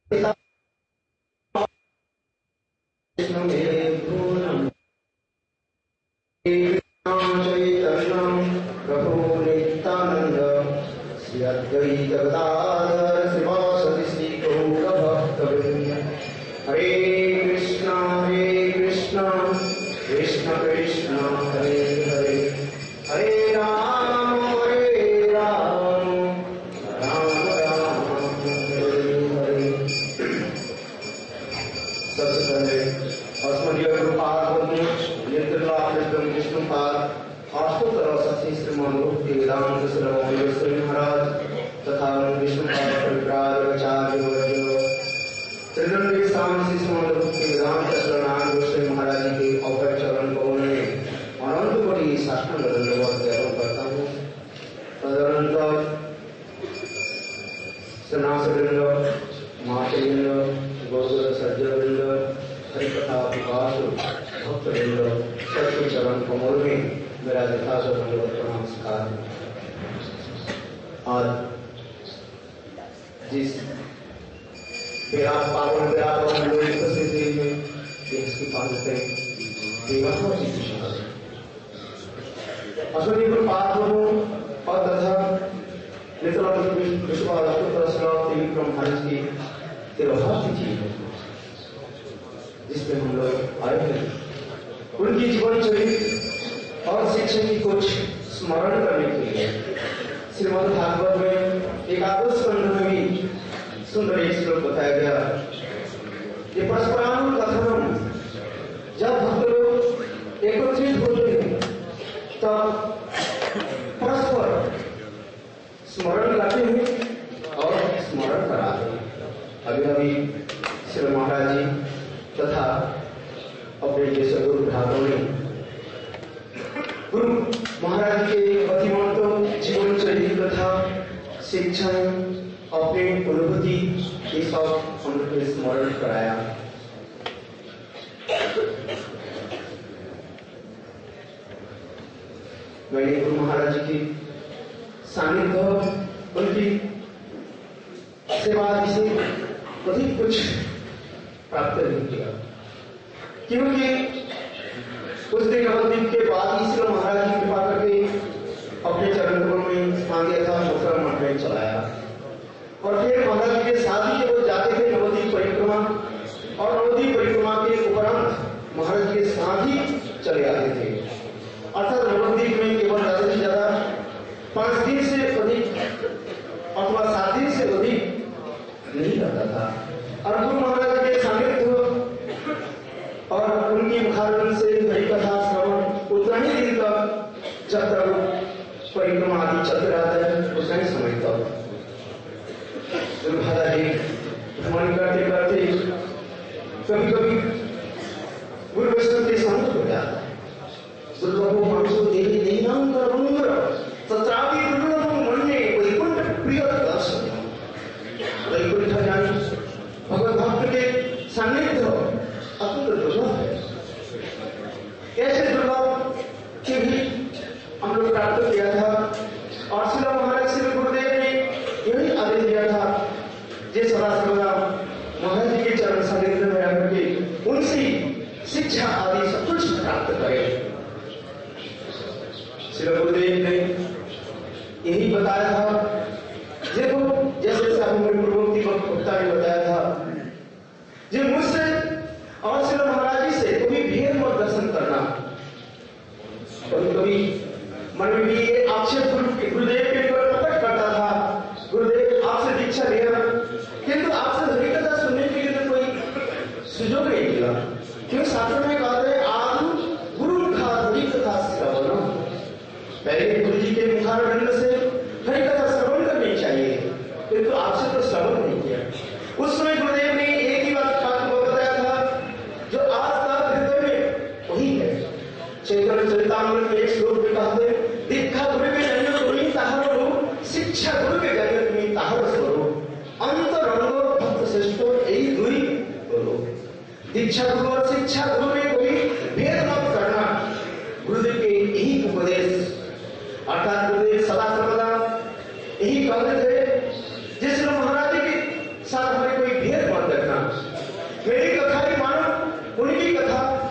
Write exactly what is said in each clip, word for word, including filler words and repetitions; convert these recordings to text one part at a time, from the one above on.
यही कहते थे जिस महाराज के साथ हमें कोई भेद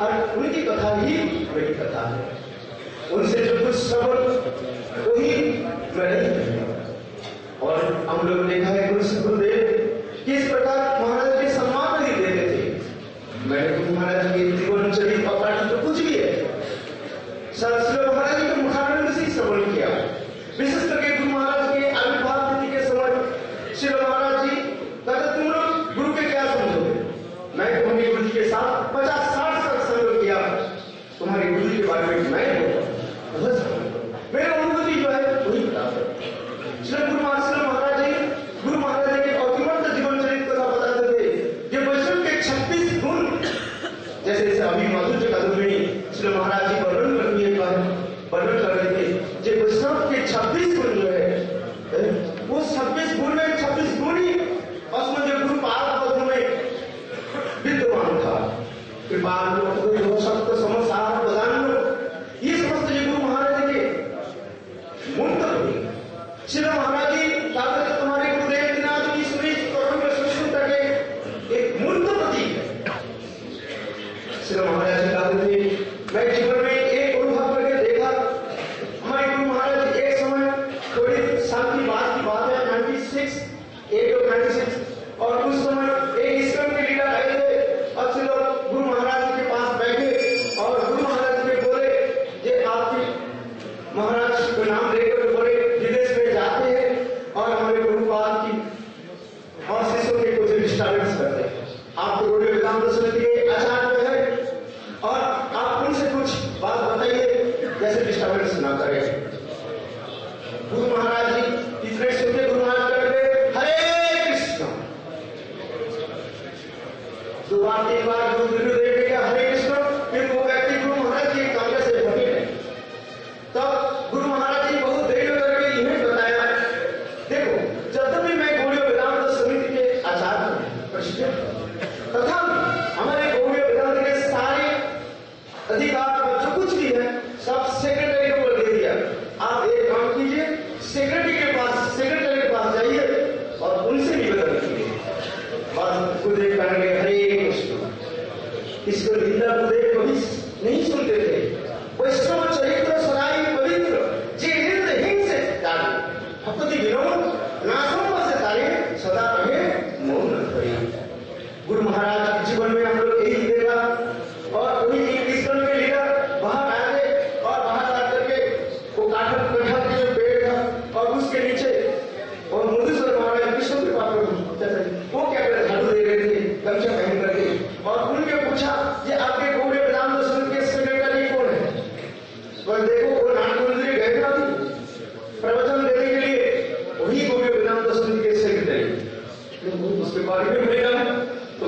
और उनकी कथा ही मेरी कथा है। उनसे जो कुछ सबक वही मैंने, और हम लोग देखा है गुरुदेव किस प्रकार महाराज के सम्मान नहीं देते थे। मैंने गुरु महाराज के जीवन चरित्र अपराध तो कुछ भी है, श्री महाराज के मुखारविंद से श्रवण किया। विशेष करके गुरु महाराज के आविर्भाव तिथि के समय श्री महाराज जी कहते तुम लोग गुरु के क्या समझोगे। मैं तुम्हारे गुरु जी के साथ पचास साठ साल संग किया, तुम्हारे गुरु जी के बारे में मैं मेरा अनुभूति जो है वही बता श्री गुरु महाराज जी गुरु महाराज जी के अतिमंत जीवन चरित्र कथा बताते थे। ये वैष्णव के छब्बीस गुण, जैसे जैसे अभी माधुर्य कादुर में श्री महाराज जी वर्णन कर दिए वर्णन कर रहे थे, ये वैष्णव के छब्बीस गुण जो है वो छब्बीस गुण में छब्बीस गुण ही उसमें जो गुरु पाद में विद्यमान था। कृपाल सत्य समसार प्रदान ये समस्त जो गुरु महाराज के मूर्त श्री महाराज जी कहते तुम्हारे गुरुदेव दिनाथ की सुनी सुष्मिता के एक मूर्त प्रतीक है। श्री महाराज जी कहते थे मैं जीवन में एक अनुभव करके देखा, हमारे गुरु महाराज एक समय थोड़ी साल की बात की बात है नाइन्टी सिक्स एट और नाइन्टी सिक्स, और उस समय एक इसकन के लीडर आए थे और श्री गुरु महाराज के पास बैठे और गुरु महाराज ने बोले ये आपके महाराज को नाम लेकर बोले विदेश में जाते हैं और हमारे गुरुपाद की और शिष्यों के कुछ डिस्टर्बेंस करते हैं। आप तो गुरु वेदांत समिति के आचार्य है और आप उनसे कुछ बात बताइए जैसे डिस्टर्बेंस ना करें। गुरु महाराज जी तीसरे सुनते गुरु महाराज करते हरे कृष्ण, दो बार तीन बार गुरु गुरुदेव ने कहा हरे कृष्ण, फिर वो व्यक्ति गुरु महाराज जी कमरे से हटे नहीं। तब गुरु महाराज जी बहुत देर करके यह बताया देखो जब भी मैं गौड़ीय वेदांत समिति के आचार्य प्रेसिडेंट तथा हमारे गौड़ीय वेदांत के सारे अधिकार जो कुछ भी है सब सेक्रेटरी को दे दिया। आप एक काम कीजिए, सेक्रेटरी के पास सेक्रेटरी के पास जाइए और उनसे निवेदन कीजिए। बस गुरुदेव कहेंगे हरे कृष्ण। इसको लीला गुरुदेव कभी नहीं सुनते थे। वैष्णव चरित्र सदाई पवित्र जे हृदय हिंग से तारे भक्ति विनोद नासों से तारे सदा रहे मौन रहे। गुरु महाराज के जीवन में हम लोग यही देखा और वही इसकन के लीडर बाहर आए और बाहर आकर के वो काठक कटहल के जो पेड़ था और उसके नीचे और मधुसूदन महाराज कृष्ण के पास वो क्या कर झाड़ू दे रहे थे गमछा पहन करके और उनके पूछा ये आपके गौड़ीय वेदांत समिति के सेक्रेटरी कौन है। पर देखो वो नाटकुंजरी गए थे प्रवचन देने के लिए, वही गौड़ीय वेदांत समिति के सेक्रेटरी। उसके बारे में मिलेगा तो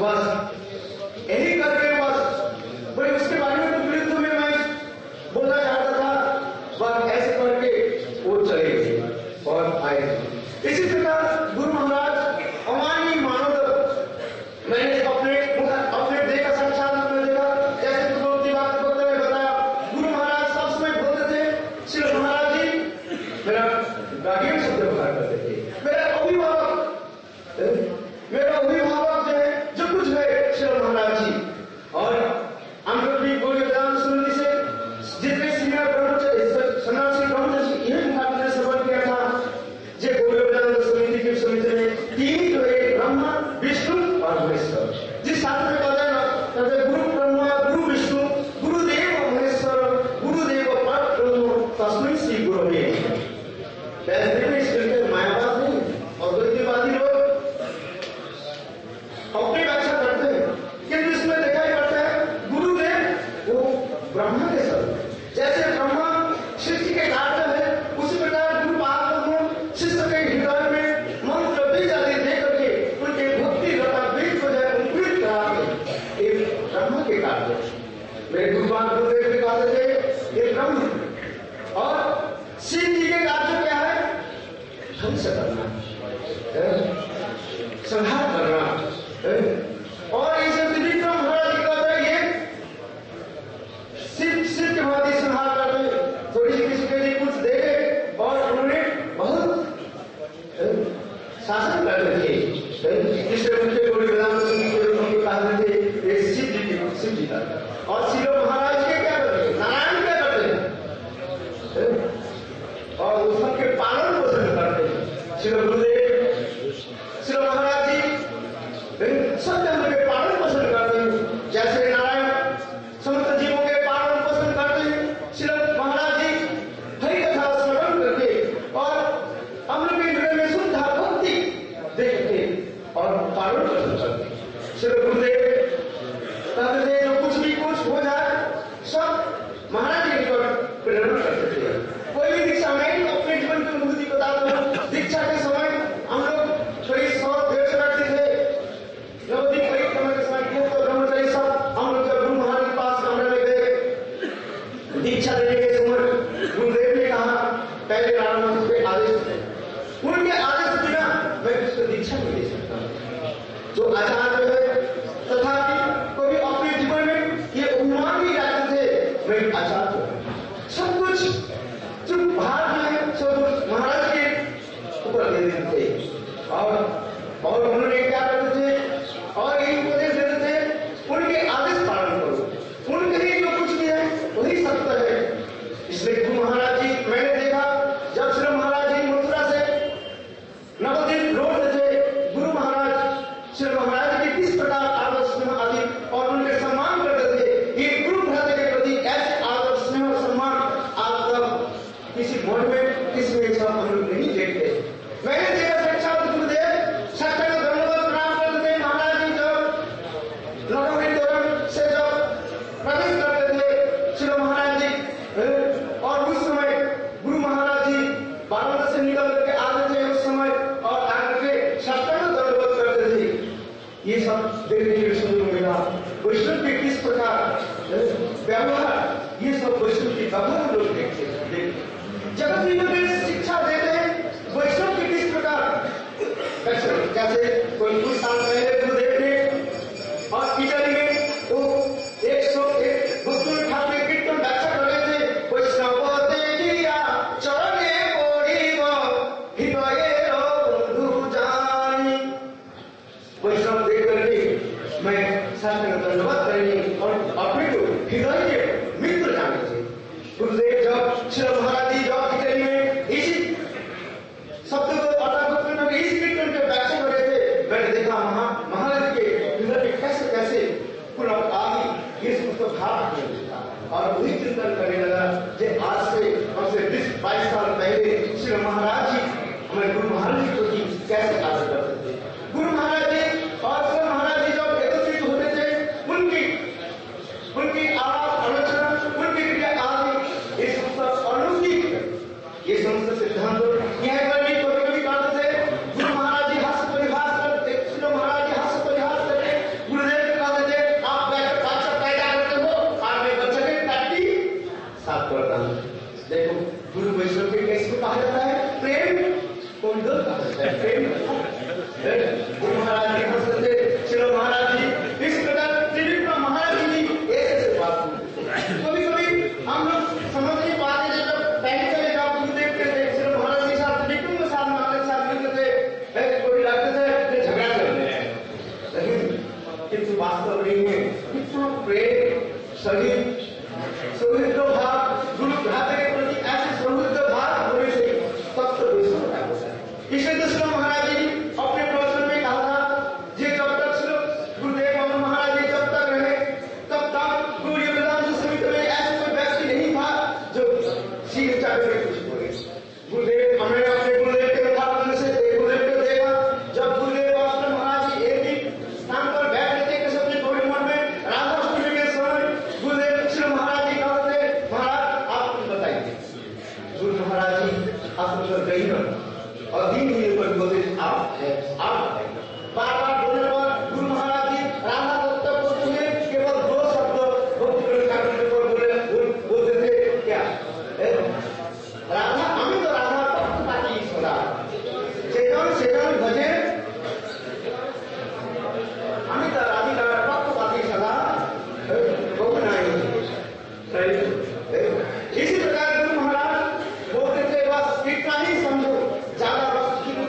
बस यही करके बस भाई उसके बारे में तो वृद्ध में मैं बोलना चाहता था, बस ऐसे करके वो चले गए और आए। इसी प्रकार गुरु महाराज अमानी मानव मैंने अपने अपने देखा साक्षात में देखा, जैसे गुरु बात को मैंने बताया गुरु महाराज सब समय बोलते थे श्री महाराज जी मेरा गार्डियन शब्द व्यवहार करते थे, मेरा अभिभावक मेरा अभिभावक जो है जो कुछ है श्री महाराज जी। और हम लोग भी गौड़ीय वेदांत समिति से जितने सीनियर ब्रह्मचारी सन्यासी ब्रह्मचारी यही मुखाग्नि श्रवण किया था। जे गौड़ीय वेदांत समिति की समिति में तीन जो है ब्रह्मा विष्णु और महेश्वर, जिस शास्त्र में कहते हैं ना कहते गुरु ब्रह्मा गुरु विष्णु गुरुदेव महेश्वर गुरुदेव परब्रह्म तस्मै श्री गुरवे। वैसे में इसके मायावाद नहीं और द्वैतवादी लोग अपनी व्याख्या करते हैं, किंतु इसमें देखा ही पड़ता है गुरुदेव वो ब्रह्मा के सब जैसे ब्रह्मा सृष्टि के कार्य है उसी प्रकार गुरु पाद शिष्य के हृदय में मंत्र बीज आदि दे करके उनके भक्ति लता बीज को जाए अंकुरित करा एक ब्रह्मा के कार्य। मेरे गुरुपाद गुरुदेव के कार्य थे ये ब्रह्म और शिव जी के कार्य क्या है ध्वंस करना संहार करना। और इसे त्रिविक्रम महाराज जी कहते हैं ये शिव शिव के बाद ही संहार करते थोड़ी सी किसी के लिए कुछ दे गए और उन्होंने बहुत शासन करते थे। जिससे उनके गौड़ीय वेदांत समिति के लोग कहा थे शिव जी शिव जी का और शिलो महाराज के क्या करते हैं, नारायण क्या करते हैं, और उस सबके पालन पोषण करते हैं। शिलो गुरुदेव, शिलो महाराज जी सब जन्म के पालन पोषण करते हैं, जैसे नारायण समस्त जीवों के पालन पोषण करते हैं। शिलो महाराज जी हरि कथा स्मरण करके और हम लोग के हृदय में शुद्ध भक्ति देखते और पालन पोषण करते। शिलो गुरुदेव कहते थे जो कुछ भी कुछ हो जाए सब महाराज जी को प्रेरणा करते थे। कोई भी दीक्षा, मैं अपने जीवन की अनुभूति बताता हूँ। दीक्षा के समय हम लोग करीब सौ डेढ़ सौ व्यक्ति थे। नवदीप परिक्रमा के समय गए तो ब्रह्मचारी सब हम लोग जब गुरु महाराज के पास कमरे में गए दीक्षा देने के समय गुरुदेव ने कहा पहले राम के आदेश थे, उनके आदेश बिना मैं किसको दीक्षा नहीं दे सकता। जो आचार्य है तथापि कभी अपने जीवन में ये अभिमान भी रखते थे मैं आचार्य हूं। सब कुछ जो भार जो है सब कुछ महाराज के ऊपर दे देते थे और और उन्होंने क्या करते थे और यही उपदेश देते थे उनके आदेश पालन करो, उनके लिए जो कुछ भी है वही सत्य है। इसलिए गुरु महाराज जी मैंने देखा जब श्री महाराज जी मथुरा से नवदीप लौटते थे, गुरु महाराज श्री महाराज के किस प्रकार आदर्श स्नेह आदि और उनके सम्मान करते थे। ये गुरु भ्राता के प्रति ऐसे आदर्श स्नेह और सम्मान आप सब किसी भवन में किसी में सब हम लोग नहीं देखते। मैंने देखा साक्षात गुरुदेव साक्षात धर्मवत प्रणाम करते थे। महाराज जी जब लोगों के दौरान से जब प्रवेश करते थे श्री महाराज जी और उस समय गुरु महाराज जी बाराणसी से निकल करके आते थे उस समय और आकर के साक्षात धर्मवत करते थे। ये सब देखने के सुनने को मिला। वैष्णव के किस प्रकार व्यवहार, ये सब वैष्णव की व्यवहार लोग देखते हैं। जगत में शिक्षा देते हैं वैष्णव के किस प्रकार कैसे कैसे कोई कुछ साल पहले गुरुदेव ने और इटली में वो एक सौ एक भक्तों ठाकुर कीर्तन व्याख्या कर रहे थे। वैष्णव देखिया चरणे पड़िब हृदय बंधु जानी। वैष्णव देख करके मैं शास्त्र का धन्यवाद करेंगे और अपने को हृदय के मित्र जाने थे। गुरुदेव जब श्री महाराज जी जब इटली में इसी शब्द को अर्थात इस कीर्तन के व्याख्या कर रहे थे, मैंने देखा महा महाराज के हृदय में कैसे कैसे पुनः आदि ये उसको भाव करने लगा और वही चिंतन करने लगा कि आज से कम से बीस बाईस साल पहले श्री महाराज जी हमें गुरु महाराज जी को कैसे आदर करते थे। गुरु महाराज जी और श्री महाराज जी जब एकत्रित होते थे उनकी उनकी आवाज आलोचना उनकी क्रिया आदि ये समस्त अलौकिक है। ये समस्त सिद्धांत यह करने को कभी करते थे। गुरु महाराज जी हास्य परिहास करते, श्री महाराज जी हास्य परिहास करते, गुरुदेव को कहते थे आप बैठकर बच्चा पैदा करते हो और मैं बच्चे के टट्टी साफ करता हूँ। देखो गुरु वैष्णव के कैसे को कहा जाता है प्रेम कौन दो कहा जाता है प्रेम। गुरु महाराज जी हंसते थे, श्री महाराज जी इस प्रकार त्रिविक्रम महाराज जी ऐसे बात कभी कभी हम लोग समझ नहीं पाते थे। जब पहले चले जाओ गुरुदेव के थे श्री महाराज के साथ विक्रम के साथ हमारे साथ मिलते थे, कोई लगते थे झगड़ा कर रहे हैं, लेकिन किंतु वास्तव नहीं है। कितना प्रेम सही सौहृद भाव गुरु भ्राता के प्रति ऐसे सौहृद भाव होने से तब तो वैष्णव का होता है। इसलिए तो श्री महाराज जी अपने प्रवचन में कहा था जे जब तक श्री गुरुदेव और महाराज जी जब तक रहे तब तक गुरु वेदांत समिति में ऐसा कोई व्यक्ति नहीं था जो सीख चाहे कुछ बोले। गुरुदेव हमने अपने गुरुदेव के कथा से गुरुदेव को देखा जब गुरुदेव और श्री महाराज जी एक ही स्थान पर बैठ रहे थे सबने थोड़ी उम्र में राधाष्टमी के समय गुरुदेव श्री महाराज जी कहते महाराज आप कुछ बताइए। गुरु महाराज जी आप उधर गई ना और दिन दिन पर बोलते आप है आप बताइए। बार बार बोलने पर गुरु महाराज जी राधा तत्व बोलते हुए केवल दो शब्द भक्ति ठाकुर पर बोले बोलते थे क्या राधा हमें तो राधा भक्त पाती ईश्वरा चेतन चेतन भजे हमें तो राधिका भक्त पाती सदा बहुत नहीं। इसी प्रकार गुरु महाराज बोलते थे बस इतना ही समझो ज्यादा वक्त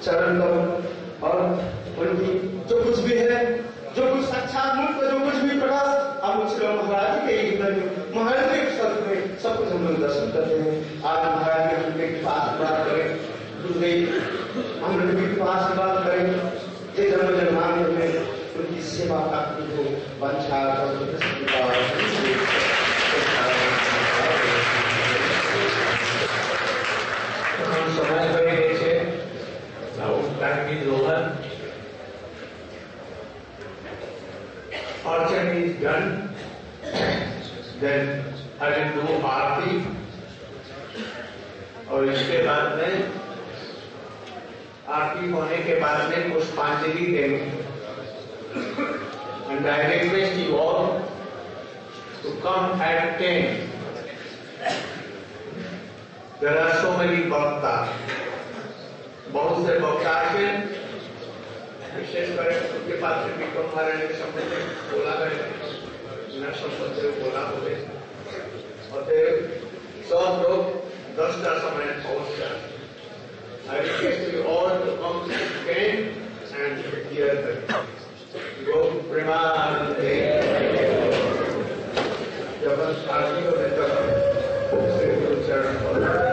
चरण करो और उनकी जो कुछ भी है, जो कुछ साक्षात मुख का जो कुछ भी प्रकाश हम उस महाराज के जीवन में, महाराज के शब्द में सब कुछ हम लोग दर्शन करते हैं। आज महाराज के उनके पास बात करें, गुरुदेव हम लोग के पास बात करें, ये जन्म जन्मांतर में उनकी सेवा प्राप्ति हो, वंशा समय કરી છે આવું કાંઈ જોવા अर्चन is done, then I will do आरती और इसके बाद में आरती होने के बाद में पुष्पांजलि देंगे। And I request you all to come at ten. There are so many bhakta, बहुत से भक्ता के विशेष कर उनके पास में विक्रम महाराज के संबंध में बोला गया, न संबंध में बोला हुए और सब लोग दस का समय पहुंच जाए। I request you all to come again and hear the Go Premanande. जब आरती होने तक श्री गुरु चरण पर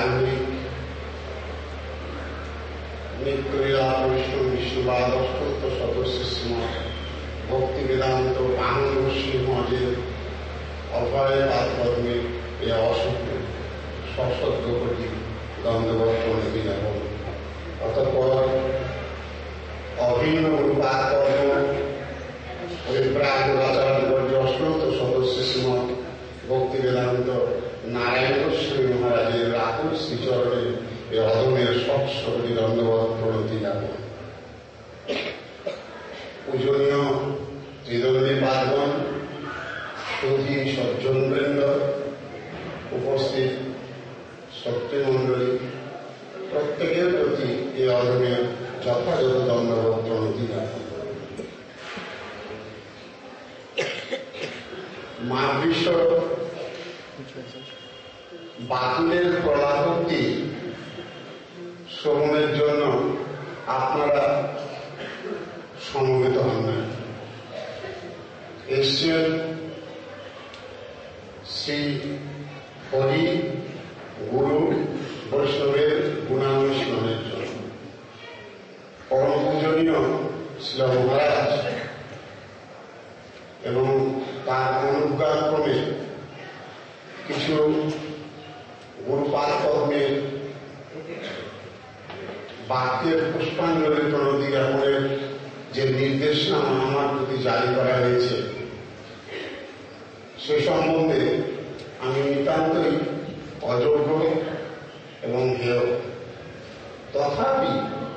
ধার্মিক নিত্যলীলা বৈষ্ণব বিষ্ণুবাদ অষ্টত্ব সদস্য শ্রীমৎ ভক্তি বেদান্ত আনন্দ সিংহজের অভয় পাদপদ্মে এ অসুখ সশব্দ করি দ্বন্দ্ববর্ষ নদী এবং অতঃপর অভিন্ন রূপাকর্ম পরিপ্রাচার্য অষ্টত্ব সদস্য শ্রীমৎ ভক্তি বেদান্ত নারায়ণ গোস্বামী মহারাজের রাহুল শ্রীচরণে এ অদমের সৎসরি দণ্ডবত প্রণতি যাবে। পূজনীয় ত্রিদণ্ডী পাদগণ, সুধী সজ্জনবৃন্দ, উপস্থিত সত্যমণ্ডলী, প্রত্যেকের প্রতি এ অদমের যথাযথ দণ্ডবত প্রণতি যাবে। মার্গীশ বাতুলের প্রলাপক্তি শ্রবণের জন্য আপনারা সমবেত হন না, এসছেন শ্রী হরি গুরু বৈষ্ণবের গুণানুষ্ঠানের জন্য। পরম পূজনীয় শ্রী মহারাজ এবং তার অনুজ্ঞাক্রমে কিছু গুরুপাদ পদ্মের বাক্যের পুষ্পাঞ্জলি প্রণতি জ্ঞাপনের যে নির্দেশনামা আমার প্রতি জারি করা হয়েছে সে সম্বন্ধে আমি নিতান্তই অযোগ্য এবং হেয়। তথাপি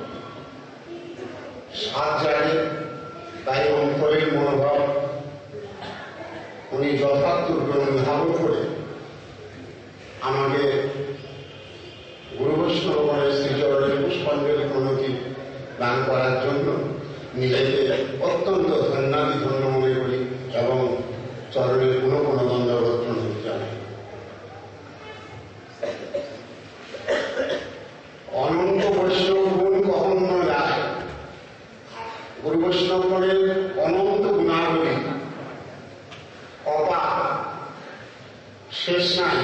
সাত জানি তাই অন্তরের মনোভাব উনি যথার্থরূপে অনুধাবন করে আমাকে গুরু বৈষ্ণবের শ্রীচরণের পুষ্পাঞ্জলি প্রণতি দান করার জন্য নিজেকে অত্যন্ত ধন্যাদি ধন্য মনে করি এবং চরণের কোনো কোনো দণ্ডবত প্রণতি জানাই। অনন্ত বৈষ্ণব গুণ কখন নয় আসে, গুরু বৈষ্ণবগণের অনন্ত গুণাবলী অপার, শেষ নাই।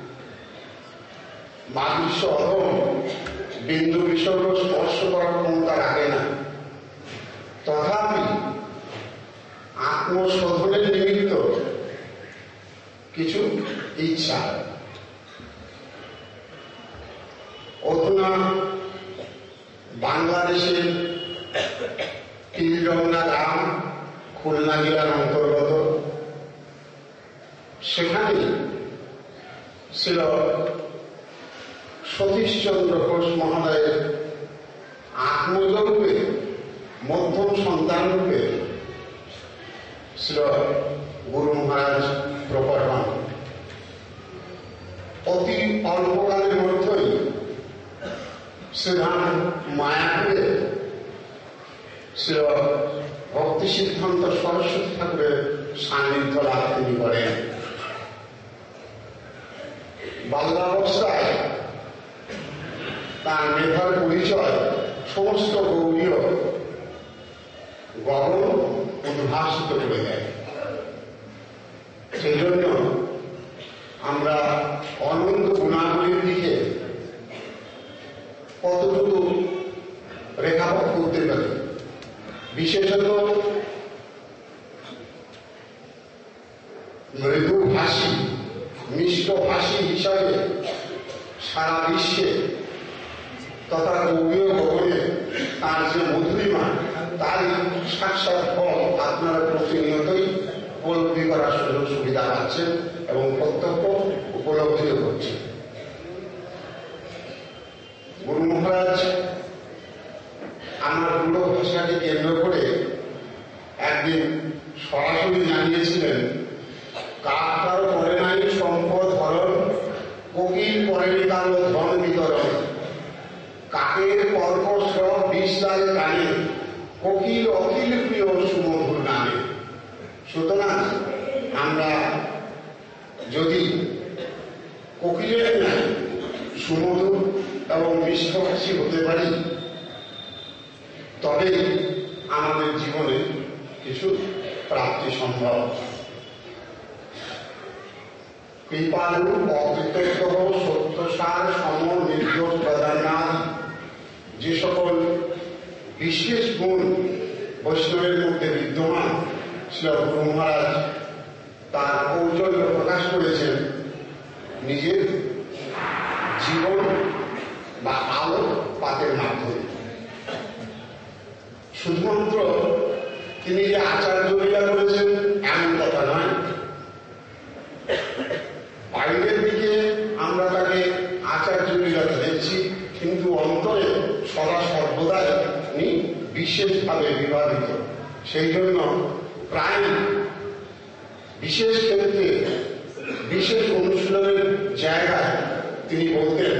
মাদৃশ্য অধম বিন্দু বিসর্গ স্পর্শ করার ক্ষমতা রাখে না। তথাপি আত্মশোধনের নিমিত্ত কিছু ইচ্ছা। অধুনা বাংলাদেশের তিলডংলা গ্রাম খুলনা জেলার অন্তর্গত, সেখানে ছিল সতীশচন্দ্র ঘোষ মহোদয়ের আত্মজরূপে মধ্যম সন্তান রূপে ছিল গুরু মহারাজ প্রকট হন। অতি অল্পকালের মধ্যেই শ্রীধাম মায়াপুরে ছিল ভক্তি সিদ্ধান্ত সরস্বতী ঠাকুরের সান্নিধ্য লাভ তিনি করেন। বাল্যাবস্থায় তার মেধার পরিচয় সমস্ত গৌরীয় গগন উদ্ভাসিত করে দেয়। সেই জন্য আমরা অনন্ত গুণাবলীর দিকে কতটুকু রেখাপাত করতে পারি, বিশেষত মৃদুভাষী মিষ্টভাষী হিসাবে সারা বিশ্বে তথা গৌরীয় গগনে তার যে মধুরিমা, তারই সাক্ষাৎ ফল আপনারা প্রতিনিয়তই উপলব্ধি করার সুযোগ সুবিধা পাচ্ছেন এবং প্রত্যক্ষ উপলব্ধিও করছেন। গুরু মহারাজ আমার গুরু ভাষাকে কেন্দ্র করে একদিন সরাসরি জানিয়েছিলেন, কাক কারো করে নাই সম্পদ হরণ, কোকিল করেনি কারো ধন বিতরণ। কাকের কর্কশ বিশাল কানে, কোকিল অখিল প্রিয় সুমধুর নামে। সুতরাং আমরা যদি কোকিলের নাই সুমধুর এবং মিষ্টভাষী হতে পারি, তবে আমাদের জীবনে কিছু প্রাপ্তি সম্ভব। কৃপালু অকৃতজ্ঞ সত্যসার সম নির্দোষ প্রধান যে সকল বিশেষ গুণ বৈষ্ণবের মধ্যে বিদ্যমান শ্রী গুরু মহারাজ তার কৌশল্য প্রকাশ করেছেন নিজের জীবন বা আলোকপাতের মাধ্যমে। শুধুমাত্র তিনি যে আচার্য লীলা করেছেন এমন কথা নয়, বাইরের দিকে আমরা তাকে আচার্য লীলাতে দেখছি, কিন্তু অন্তরে সদা সর্বদাই তিনি বিশেষভাবে বিবাদিত। সেই জন্য প্রায় বিশেষ ক্ষেত্রে বিশেষ অনুশীলনের জায়গায় তিনি বলতেন,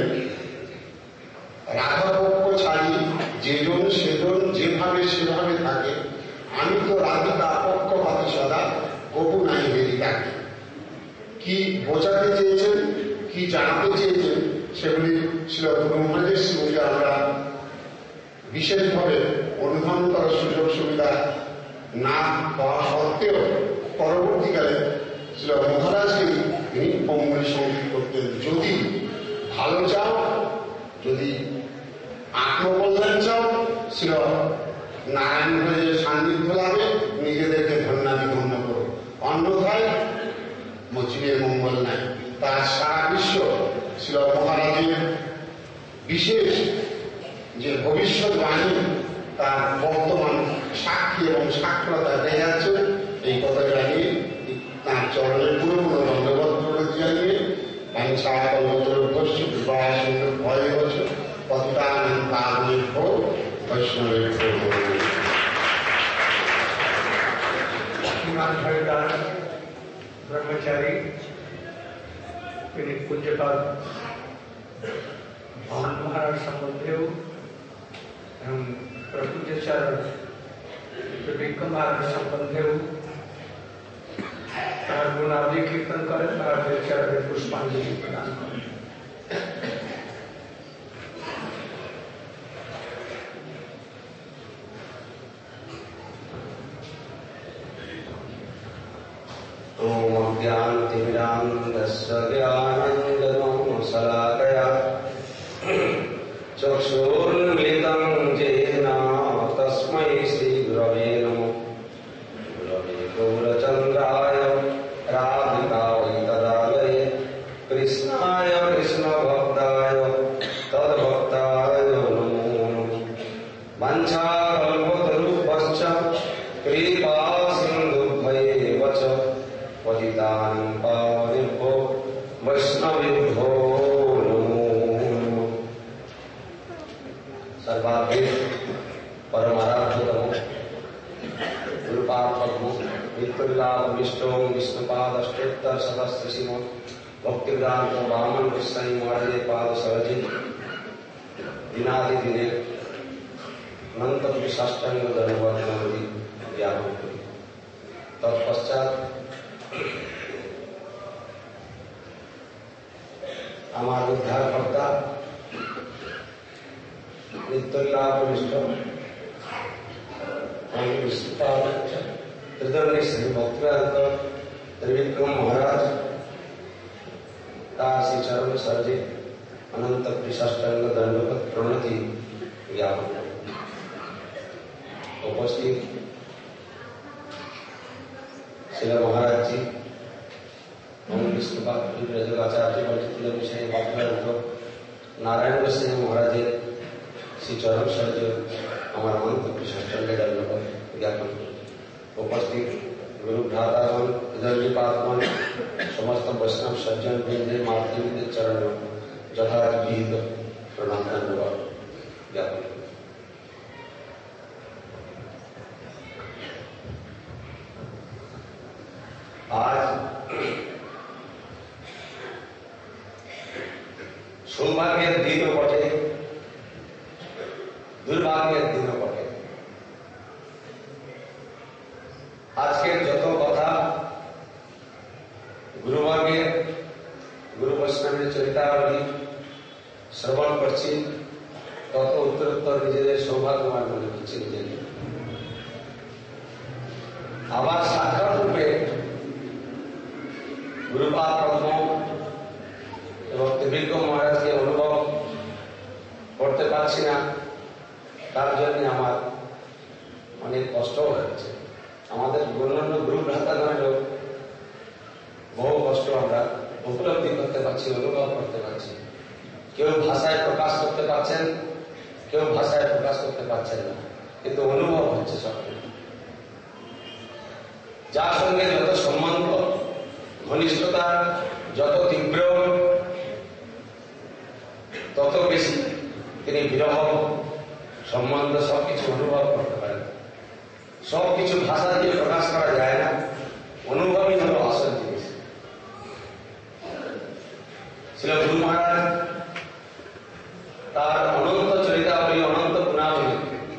রাধাপক্ষ ছাড়ি যেজন সেজন যেভাবে সেভাবে থাকে, আমি তো রাধিকা পক্ষপাতি সদা কবু নাই বেরি ডাকি। কি বোঝাতে চেয়েছেন, কি জানাতে চেয়েছেন, সেগুলি ছিল গুরু মহারাজের শ্রীমুখে আমরা বিশেষভাবে অনুধাবন করার সুযোগ সুবিধা না পাওয়া সত্ত্বেও পরবর্তীকালে ছিল মহারাজকে তিনি অঙ্গুলি সংগীত করতেন। যদি ভালো চাও, যদি আত্মকল্যাণ চাও, ছিল নারায়ণ ভজের সান্নিধ্য লাভে নিজেদেরকে ধন্যাদি ধন্য করো, অন্যথায় মচিনের মঙ্গল নাই। তার সারা বিশ্ব ছিল মহারাজের বিশেষ যে ভবিষ্যৎবাণী তার বর্তমান সাক্ষী এবং সাক্ষরতা দেখা যাচ্ছে। এই কথাটা নিয়ে তার চরণের পুরো পুরো দণ্ডবোধ করে জানিয়ে বাঞ্ছা কল্পতরুভ্যশ্চ কৃপা সিন্ধু ভয়বচ পতিতানাং বৈষ্ণবের ब्रह्मचारी पूज्यपाद भान महाराज संबंधेव एवं प्रपूज्याचार्य विक्रम महाराज संबंधेव तार गुणावली कीर्तन करें, महाराज पुष्पांजलि प्रदान करें। ओम ज्ञानतिमिरान्धस्य ज्ञानाञ्जनशलाकया चक्षुर्मिलितं येन तस्मै श्रीगुरवे नमः। गुरवे गौरचन्द्राय राधिकायै तदालये कृष्णाय कृष्णभक्ताय तद्भक्ताय नमो नमः। वाञ्छाकल्पतरुभ्यश्च कृपा सिन्धुभ्यैव च पतितानां पावनेभ्यो वैष्णवेभ्यो नमो नमः। सर्वाभि परमाराध्यतमो गुरुपादपद्मो विष्णुलाभविष्टों विष्णुपादष्टोत्तर सहस्रशिमो भक्तिवेदान्त वामन कृष्णाय महाराजे पाद सरोजे दिनादिदिने अनंत साष्टांग दंडवत नमति ज्ञापन करी। तत्पश्चात আমার উদ্ধারকর্তা নিত্যলাভনিষ্ঠ त्रिदंडी श्री भक्तिवेदांत त्रिविक्रम महाराज तार श्री चरण सरजे अनंत साष्टांग दंडवत प्रणति ज्ञापन। उपस्थित श्री महाराज जी विष्णुपादाचार्य विषय नारायण गोस्वामी महाराज श्री चरण सरजे हमारा मंत्र साष्टांग दंडवत ज्ञापन। उपस्थित गुरु भ्रातागण हृदयपात्मन समस्त वैष्णव सज्जन वृंदे मातृ चरण यथाविध प्रणाम धन्यवाद ज्ञापन। आज सौभाग्य दिन बटे दुर्भाग्य दिन बटे। आज के जत कथा गुरुवर्गे गुरु वैष्णव चरितावली श्रवण करছি তত উত্তরোত্তর নিজেদের সৌভাগ্যবান মনে হচ্ছে নিজেকে। আবার সাক্ষাৎ রূপে গুরুপাদ পদ্ম পারছি না, তার জন্য আমার অনেক কষ্ট হচ্ছে। আমাদের অন্যান্য গ্রুপ ভ্রাতাগণেরও বহু কষ্ট আমরা উপলব্ধি করতে পারছি, অনুভব করতে পারছি। কেউ ভাষায় প্রকাশ করতে পারছেন, কেউ ভাষায় প্রকাশ করতে পারছেন না, কিন্তু অনুভব হচ্ছে সকলে। যার সঙ্গে যত সম্বন্ধ, ঘনিষ্ঠতা যত তীব্র, তত বেশি তিনি বিরহ সম্বন্ধ সবকিছু অনুভব করতে পারেন। সবকিছু ভাষা দিয়ে প্রকাশ করা যায় না, অনুভবই হল আসল জিনিস। ছিল গুরু মহারাজ তার অনন্ত চরিতাবলী, অনন্ত গুণাবলী,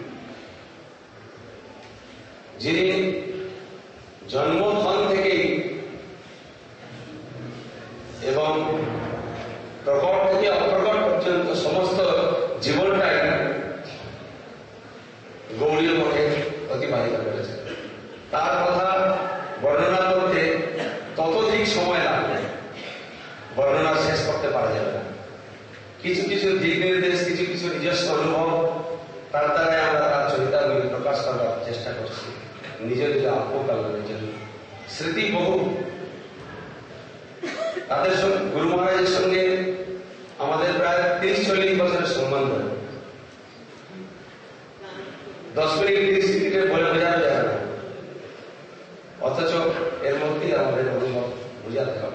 যিনি জন্মক্ষণ থেকেই এবং প্রকট থেকে অপ্রকট পর্যন্ত সমস্ত জীবনটাই গৌড়ীয় মঠে অতিবাহিত করেছে। তার কথা বর্ণনা করতে ততোধিক সময় লাগবে, বর্ণনা শেষ করতে পারা যাবে না। কিছু কিছু দিক নির্দেশ, কিছু কিছু নিজস্ব অনুভব, তার দ্বারাই আমরা তার চরিতাবলী প্রকাশ করার চেষ্টা করছি নিজের নিজের আত্মকল্যাণের জন্য। স্মৃতি বহু, তাদের সঙ্গে গুরু মহারাজের সঙ্গে আমাদের প্রায় তিরিশ চল্লিশ বছরের সম্বন্ধ। দশ মিনিট তিরিশ মিনিটে বলে বোঝানো যাবে না, অথচ এর মধ্যেই আমাদের অনুভব বোঝাতে হবে।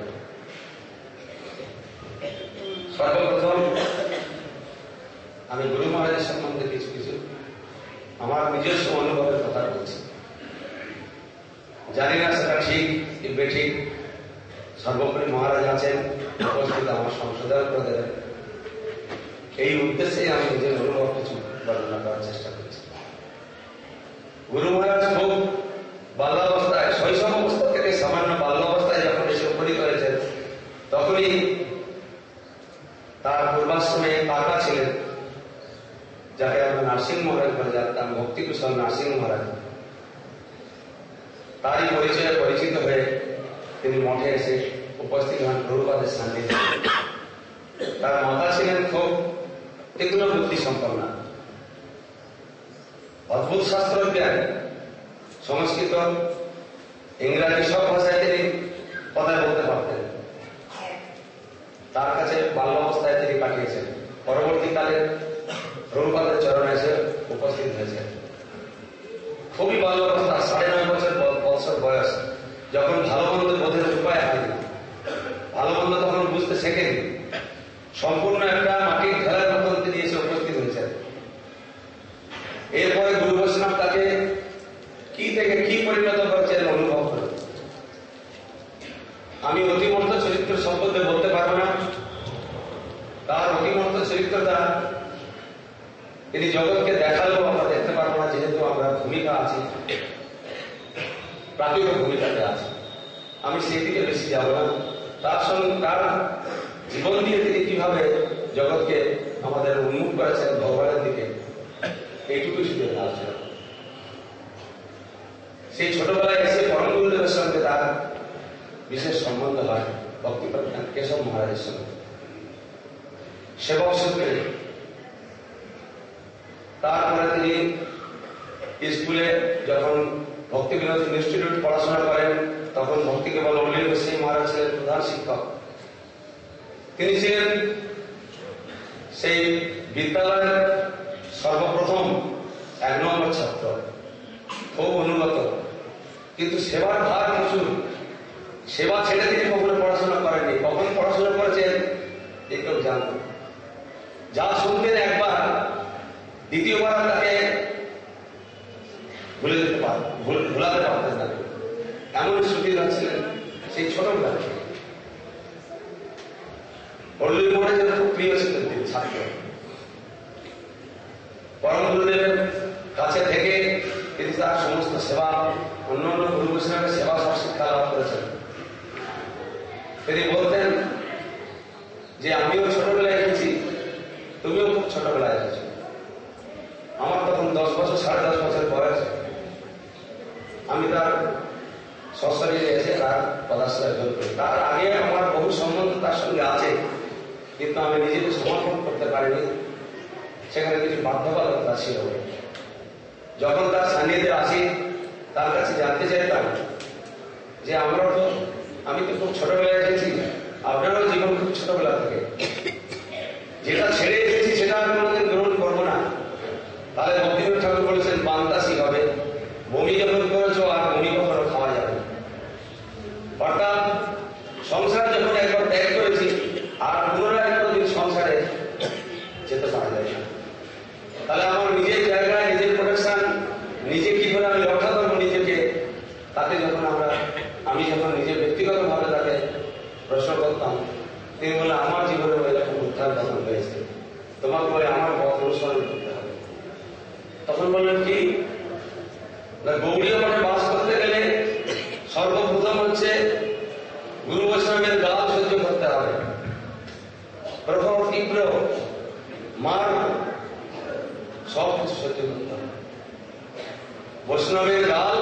সর্বপ্রথম আমি গুরু মহারাজের সম্বন্ধে কিছু কিছু আমার নিজস্ব অনুভবের কথা বলছি। জানি না সেটা ঠিক কি বেঠিক, সর্বোপরি মহারাজ আছেন উপস্থিত, আমার সংশোধন করে দেবেন। এই উদ্দেশ্যে আমি নিজের অনুভব কিছু বর্ণনা করার চেষ্টা করছি। গুরু মহারাজ খুব বাল্যাবস্থায়, শৈশব অবস্থা থেকে সামান্য বাল্যাবস্থায় যখন এসে উপনীত হয়েছেন, তখনই তার পূর্বাশ্রমে কাকা ছিলেন, যাকে আমরা নার্সিং মহারাজ বলে জানতাম, ভক্তিকুশল নার্সিং মহারাজ। তারই পরিচয়ে পরিচিত হয়ে তিনি মঠে এসে উপস্থিত হন প্রভুপাদের সান্নিধ্যে। তার মাতা ছিলেন খুব তীক্ষ্ণ বুদ্ধি সম্পন্ন, অদ্ভুত শাস্ত্র জ্ঞান, সংস্কৃত ইংরাজি সব ভাষায় তিনি কথা বলতে পারতেন। তার কাছে বাল্যাবস্থায় তিনি কাটিয়েছেন। পরবর্তীকালে প্রভুপাদের চরণে এসে উপস্থিত হয়েছেন। খুবই বাল্যাবস্থা, সাড়ে নয় বছর বছর বয়স, যখন ভালো মন্দ বোধের উপায় হয়নি, ভালো মন্দ তখন বুঝতে শেখেনি, সম্পূর্ণ একটা মাটির ঢেলার মতন তিনি এসে উপস্থিত হয়েছেন। এরপরে গুরু বৈষ্ণব তাকে কি থেকে কি পরিণত করেছেন অনুভব করে। আমি অতিমূর্ত চরিত্র সম্বন্ধে বলতে পারবো না। তার অতিমূর্ত চরিত্রটা তিনি জগৎকে দেখালেও আমরা দেখতে পারবো না, যেহেতু আমরা ভূমিকা আছি, প্রাকৃতিক ভূমিকাতে আছি। আমি সেই দিকে বেশি যাব না। তার সঙ্গে তার জীবন দিয়ে তিনি কিভাবে জগৎকে আমাদের উন্মুখ করেছেন ভগবানের দিকে, এইটুকু শুধু আলোচনা। সেই ছোটবেলায় এসে পরম গুরুদেবের সঙ্গে তার বিশেষ সম্বন্ধ হয় ভক্তিপ্রজ্ঞান কেশব মহারাজের সঙ্গে সেবক সূত্রে। তারপরে তিনি স্কুলে যখন ভক্তি বিনোদ ইনস্টিটিউট পড়াশোনা করেন, তখন ভক্তি কেবল অমলিন গোস্বামী মহারাজ ছিলেন প্রধান শিক্ষক। তিনি ছিলেন সেই বিদ্যালয়ের সর্বপ্রথম এক নম্বর ছাত্র, খুব অনুগত, কিন্তু সেবার ভার প্রচুর। সেবা ছেড়ে তিনি কখনো পড়াশোনা করেননি। কখন পড়াশোনা করেছেন এ কেউ জানত। যা শুনতেন একবার, দ্বিতীয়বার তাকে ভুলে যেতে পার ভুলাতে পারতেন না, এমন সুবিধা ছিলেন সেই ছোটবেলা। পল্লী মহারাজের খুব প্রিয় ছিলেন তিনি ছাত্র। পরম গুরুদেবের কাছে থেকে তিনি তার সমস্ত সেবা, অন্য অন্য গুরু বৈষ্ণবের সেবা সব শিক্ষা লাভ করেছেন। তিনি বলতেন যে আমিও ছোটবেলায় এসেছি, তুমিও খুব ছোটবেলায় এসেছো। আমার তখন দশ বছর সাড়ে দশ বছর বয়স। আমি তার সশরীরে এসে তার পদাশ্রয় গ্রহণ করি। তার আগে আমার বহু সম্বন্ধ তার সঙ্গে আছে, কিন্তু আমি নিজেকে সমর্পণ করতে পারিনি। সেখানে কিছু বাধ্যবাধকতা ছিল। যখন তার সান্নিধ্যে আসি তার কাছে জানতে চাইতাম যে আমরা তো আমি তো খুব ছোটবেলায় এসেছি, আপনারও জীবন খুব ছোটবেলা থেকে, যেটা ছেড়ে এসেছি সেটা আমি কোনোদিন গ্রহণ করবো না। তাহলে ভক্তিবিনোদ ঠাকুর বলেছেন পান্তাসি হবে, বমি যখন করেছো আর বমি কখনো খাওয়া যাবে না। অর্থাৎ সংসার যখন একবার ত্যাগ করেছি আর পুনরায় কোনোদিন সংসারে যেতে পারা যায় না। তাহলে আমার নিজের জায়গায় নিজের প্রোটেকশন নিজে কি করে আমি রক্ষা করবো নিজেকে, তাতে যখন আমরা আমি যখন নিজের ব্যক্তিগতভাবে তাকে প্রশ্ন করতাম, তিনি বলে আমার জীবনে এরকম উত্থান পতন হয়েছে, তোমাকে বলে আমার পথ অনুসরণ করতে হবে। তখন বললেন কি না, গৌড়ীয় মঠে বাস করতে গেলে সর্বপ্রথম হচ্ছে গুরু বৈষ্ণবের গাল সহ্য করতে হবে, প্রখর তীব্র মার সব কিছু সহ্য করতে হবে। বৈষ্ণবের গাল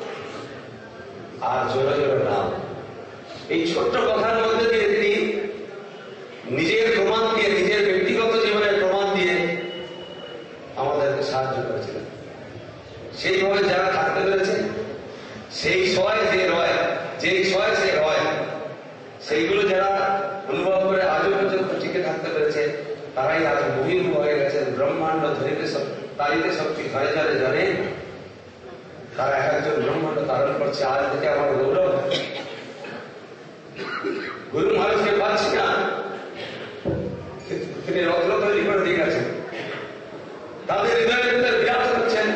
আর জোরে জোরে নাম, এই ছোট্ট কথার মধ্যে দিয়ে তিনি নিজের প্রমাণ দিয়ে, নিজের ব্যক্তিগত জীবনের প্রমাণ দিয়ে আমাদেরকে সাহায্য করেছিলেন। সেইভাবে যারা থাকতে পেরেছে, সেই সয় যে রয়, যেই সয় সে রয়, সেইগুলো যারা অনুভব করে আজও পর্যন্ত টিকে থাকতে পেরেছে, তারাই আজ বহির্মুখ হয়ে গেছেন। ব্রহ্মাণ্ড ধরিতে তারিতে শক্তি ঘরে ঘরে জানে, তারা এক একজন ব্রহ্মাণ্ড ধারণ করছে। আজ থেকে আমার গৌরব, গুরু মহারাজকে পাচ্ছি না, তিনি রত্ন তৈরি করে দিয়ে গেছেন, তাদের হৃদয়ের ভিতরে বিরাজ করছেন।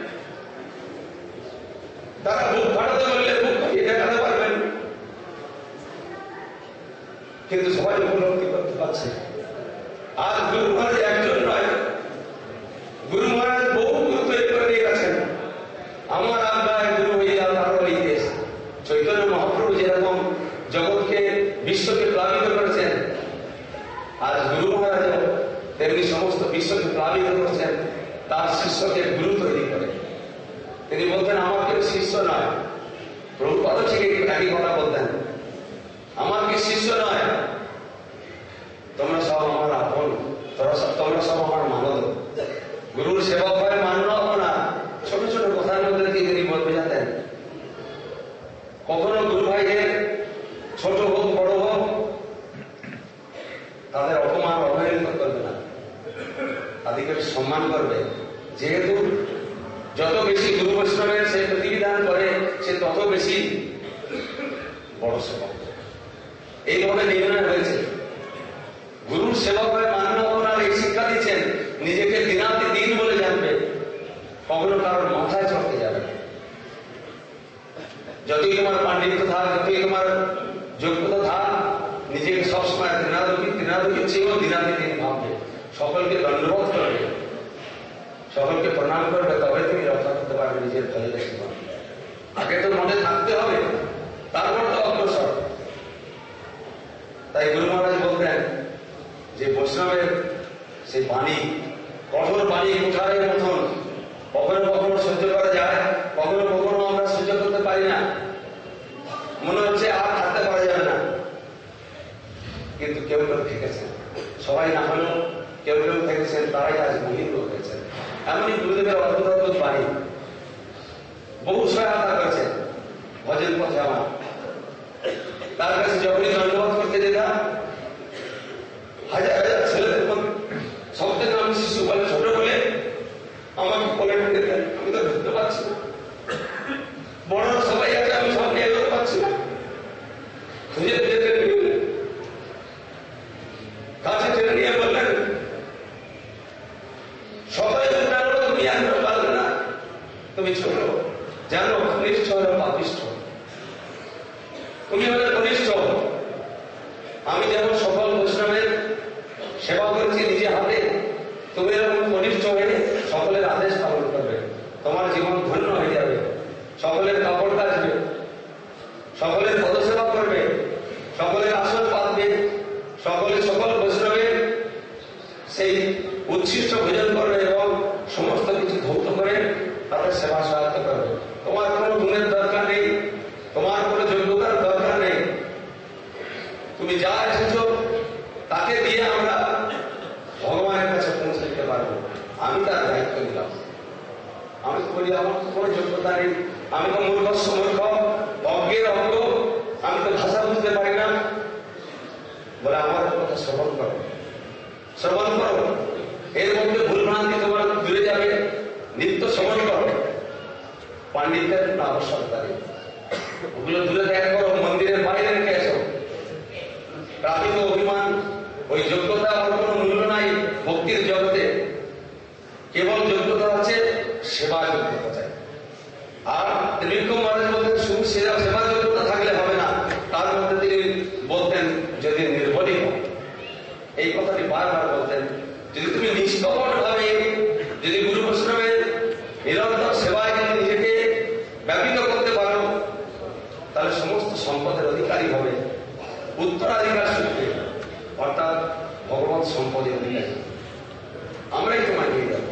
তারা বুক ফাটাতে বললে বুক ফাটিয়ে দেখাতে পারবেন, কিন্তু সবাই উপলব্ধি করতে পারছে আজ গুরু মহারাজ একজন নয়, গুরু মহারাজ বহু গুরু তৈরি করে দিয়ে গেছেন। আমার আজ্ঞায় গুরু হইয়া তারও এই দেশ। চৈতন্য মহাপ্রভু যেরকম জগৎকে বিশ্বকে প্লাবিত করেছেন, আজ গুরু মহারাজ তেমনি সমস্ত বিশ্বকে প্লাবিত করেছেন তার শিষ্যকে গুরু তৈরি করে। তিনি বলতেন আমার কেউ শিষ্য নয়, প্রভুপাদও ঠিক একই কথা বলতেন, আমার কি শিষ্য নয়, তোমরা সব আমার আপন, তোমরা সব আমার মানব। গুরুর সেবা করে মান্য না, ছোট ছোট কথার মধ্যে দিয়ে তিনি বলতে যেতেন। কখনো গুরু ভাইদের ছোট হোক বড় হোক তাদের অপমান অবহেলিত করবে না, তাদেরকে সম্মান করবে। যেহেতু যত বেশি গুরু বৈষ্ণবের সে প্রতিবিধান করে, সে তত বেশি বড় সেবক। এইভাবে নির্ণয় হয়েছে। গুরুর সেবক হয়ে মান্য আপনার এই শিক্ষা দিচ্ছেন, নিজেকে দিনাতি দিন বলে জানবে, কখনো কারোর মাথায় চড়তে যাবে না। যতই তোমার পাণ্ডিত্য থাক, যতই তোমার যোগ্যতা থাক, নিজেকে সবসময় দিনাদুকি দিনাদুকি চেয়েও দিনাতি দিন ভাববে, সকলকে দণ্ডবোধ করবে, সকলকে প্রণাম করবে, তবে তুমি রক্ষা করতে পারবে নিজের ফলে জীবন। আগে তো মনে থাকতে হবে, তারপর তো অগ্রসর। তাই গুরু মহারাজ বলতেন যে বৈষ্ণবের সেই বাণী, কঠোর বাণী কুঠারের মতন, কখনো কখনো সহ্য করা যায়, কখনো কখনো আমরা সহ্য করতে পারি না, মনে হচ্ছে আর থাকতে পারা যাবে না। কিন্তু কেউ কেউ থেকেছেন, সবাই না হলেও কেউ কেউ থেকেছেন, তারাই আজ বহির্মুখ হয়েছেন। এমনই গুরুদেবের অদ্ভুত অদ্ভুত বাণী বহু সহায়তা করেছেন ভজন পথে আমার। তার কাছে যখনই দণ্ডবোধ করতে যেতাম, হাজার হাজার ছেলেদের মধ্যে সব থেকে আমি শিশু বলে ছোট বলে আমাকে কোলে ঢুকে দেন, আমি তো ঢুকতে পারছি না। বড়রা সবাই আছে, আমি সব নিয়ে যেতে পারছি না। খুঁজে খুঁজে টেনে নিয়ে কাছে টেনে নিয়ে বললেন, সবাই জানো তুমি আনতে পারবে না, তুমি ছোট, জানো কনিষ্ঠ হলো পাপিষ্ঠ, তুমি হলে কনিষ্ঠ। আমি যেমন সকল বৈষ্ণবের সেবা করেছি নিজে হাতে, তুমি এরকম কনিষ্ঠ হয়ে সকলের আদেশ পালন করবে, তোমার জীবন ধন্য হয়ে যাবে, সকলের কাপড় কাচবে, সকলের পদসেবা করবে, সকলের আসন পাতবে, সকলে সকল বৈষ্ণবের সেই উচ্ছিষ্ট ভোজন করবে এবং সমস্ত কিছু ধৌত করে তাদের সেবা সহায়তা করবে। তোমার কোনো গুণের দরকার নেই, তোমার কোনো যোগ্যতার দরকার নেই, তুমি যা এসেছ তাকে দিয়ে আমরা ভগবানের কাছে পৌঁছে দিতে পারবো। ভারতবর্ষ মূর্খ, অজ্ঞের অজ্ঞ, আমি তো ভাষা বুঝতে পারি না। বলে আমার কথা শ্রবণ করো, শ্রবণ করো, এর মধ্যে ভুলভ্রান্তি তোমার দূরে যাবে। নিত্য শ্রবণ করো, পাণ্ডিত্যের কোনো আবশ্যকতা নেই, ওগুলো দূরে ত্যাগ করো, মন্দিরের বাইরে রেখে এসো। প্রাকৃত অভিমান, ওই যোগ্যতা আমার কোনো মূল্য নাই ভক্তির জগতে। কেবল যোগ্যতা হচ্ছে সেবা যোগ্যতা চাই। আর ত্রিবিক্রম মহারাজ বলতেন শুধু সেবা সেবা যোগ্যতা থাকলে হবে না, তার মধ্যে তিনি বলতেন যদি নির্ভরই হয়, এই কথাটি বারবার বলতেন, যদি তুমি নিষ্কপট ভাবে যদি গুরু বৈষ্ণবের নিরন্তর সেবায় যদি নিজেকে ব্যাপৃত করতে পারো, তাহলে সমস্ত সম্পদের অধিকারী হবে, উত্তরাধিকার সূত্রে, অর্থাৎ ভগবান সম্পদের অধিকারী আমরাই তোমায় নিয়ে যাব।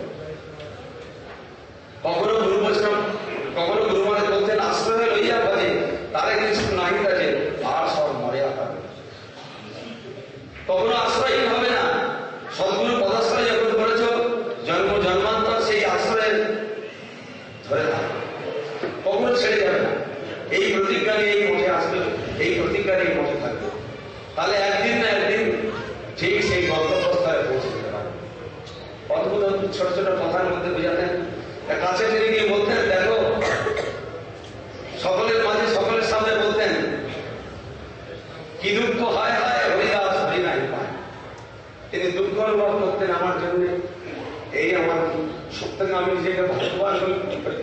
কখনো গুরু বৈষ্ণব, কখনো গুরু মহারাজ বলতেন আশ্রয় লইয়া ভজে তারে কিছু নাহি কাজে আর সব মরে আকার। কখনো আশ্রয় হবে না, সদ্গুরু পদাশ্রয় যখন করেছ জন্ম জন্মান্তর সেই আশ্রয়ে ধরে থাকবে, কখনো ছেড়ে যাবে না। এই প্রতিজ্ঞা নিয়ে এই মঠে আসবে, এই প্রতিজ্ঞা নিয়ে মঠে থাকবে, তাহলে একদিন না একদিন ঠিক সেই গন্তব্যস্থলে পৌঁছে যেতে পারে। অদ্ভুত অদ্ভুত ছোট ছোট কথার মধ্যে বোঝাতেন। কাছে টেনে গিয়ে বলতেন, দেখো সকলের মাঝে সকলের সামনে বলতেন, কি দুঃখ হায় হায় হরিদাস হরি নাই পায়। তিনি দুঃখ অনুভব করতেন আমার জন্য। এই আমার সত্যকে আমি নিজেকে ভগবান বলে করি,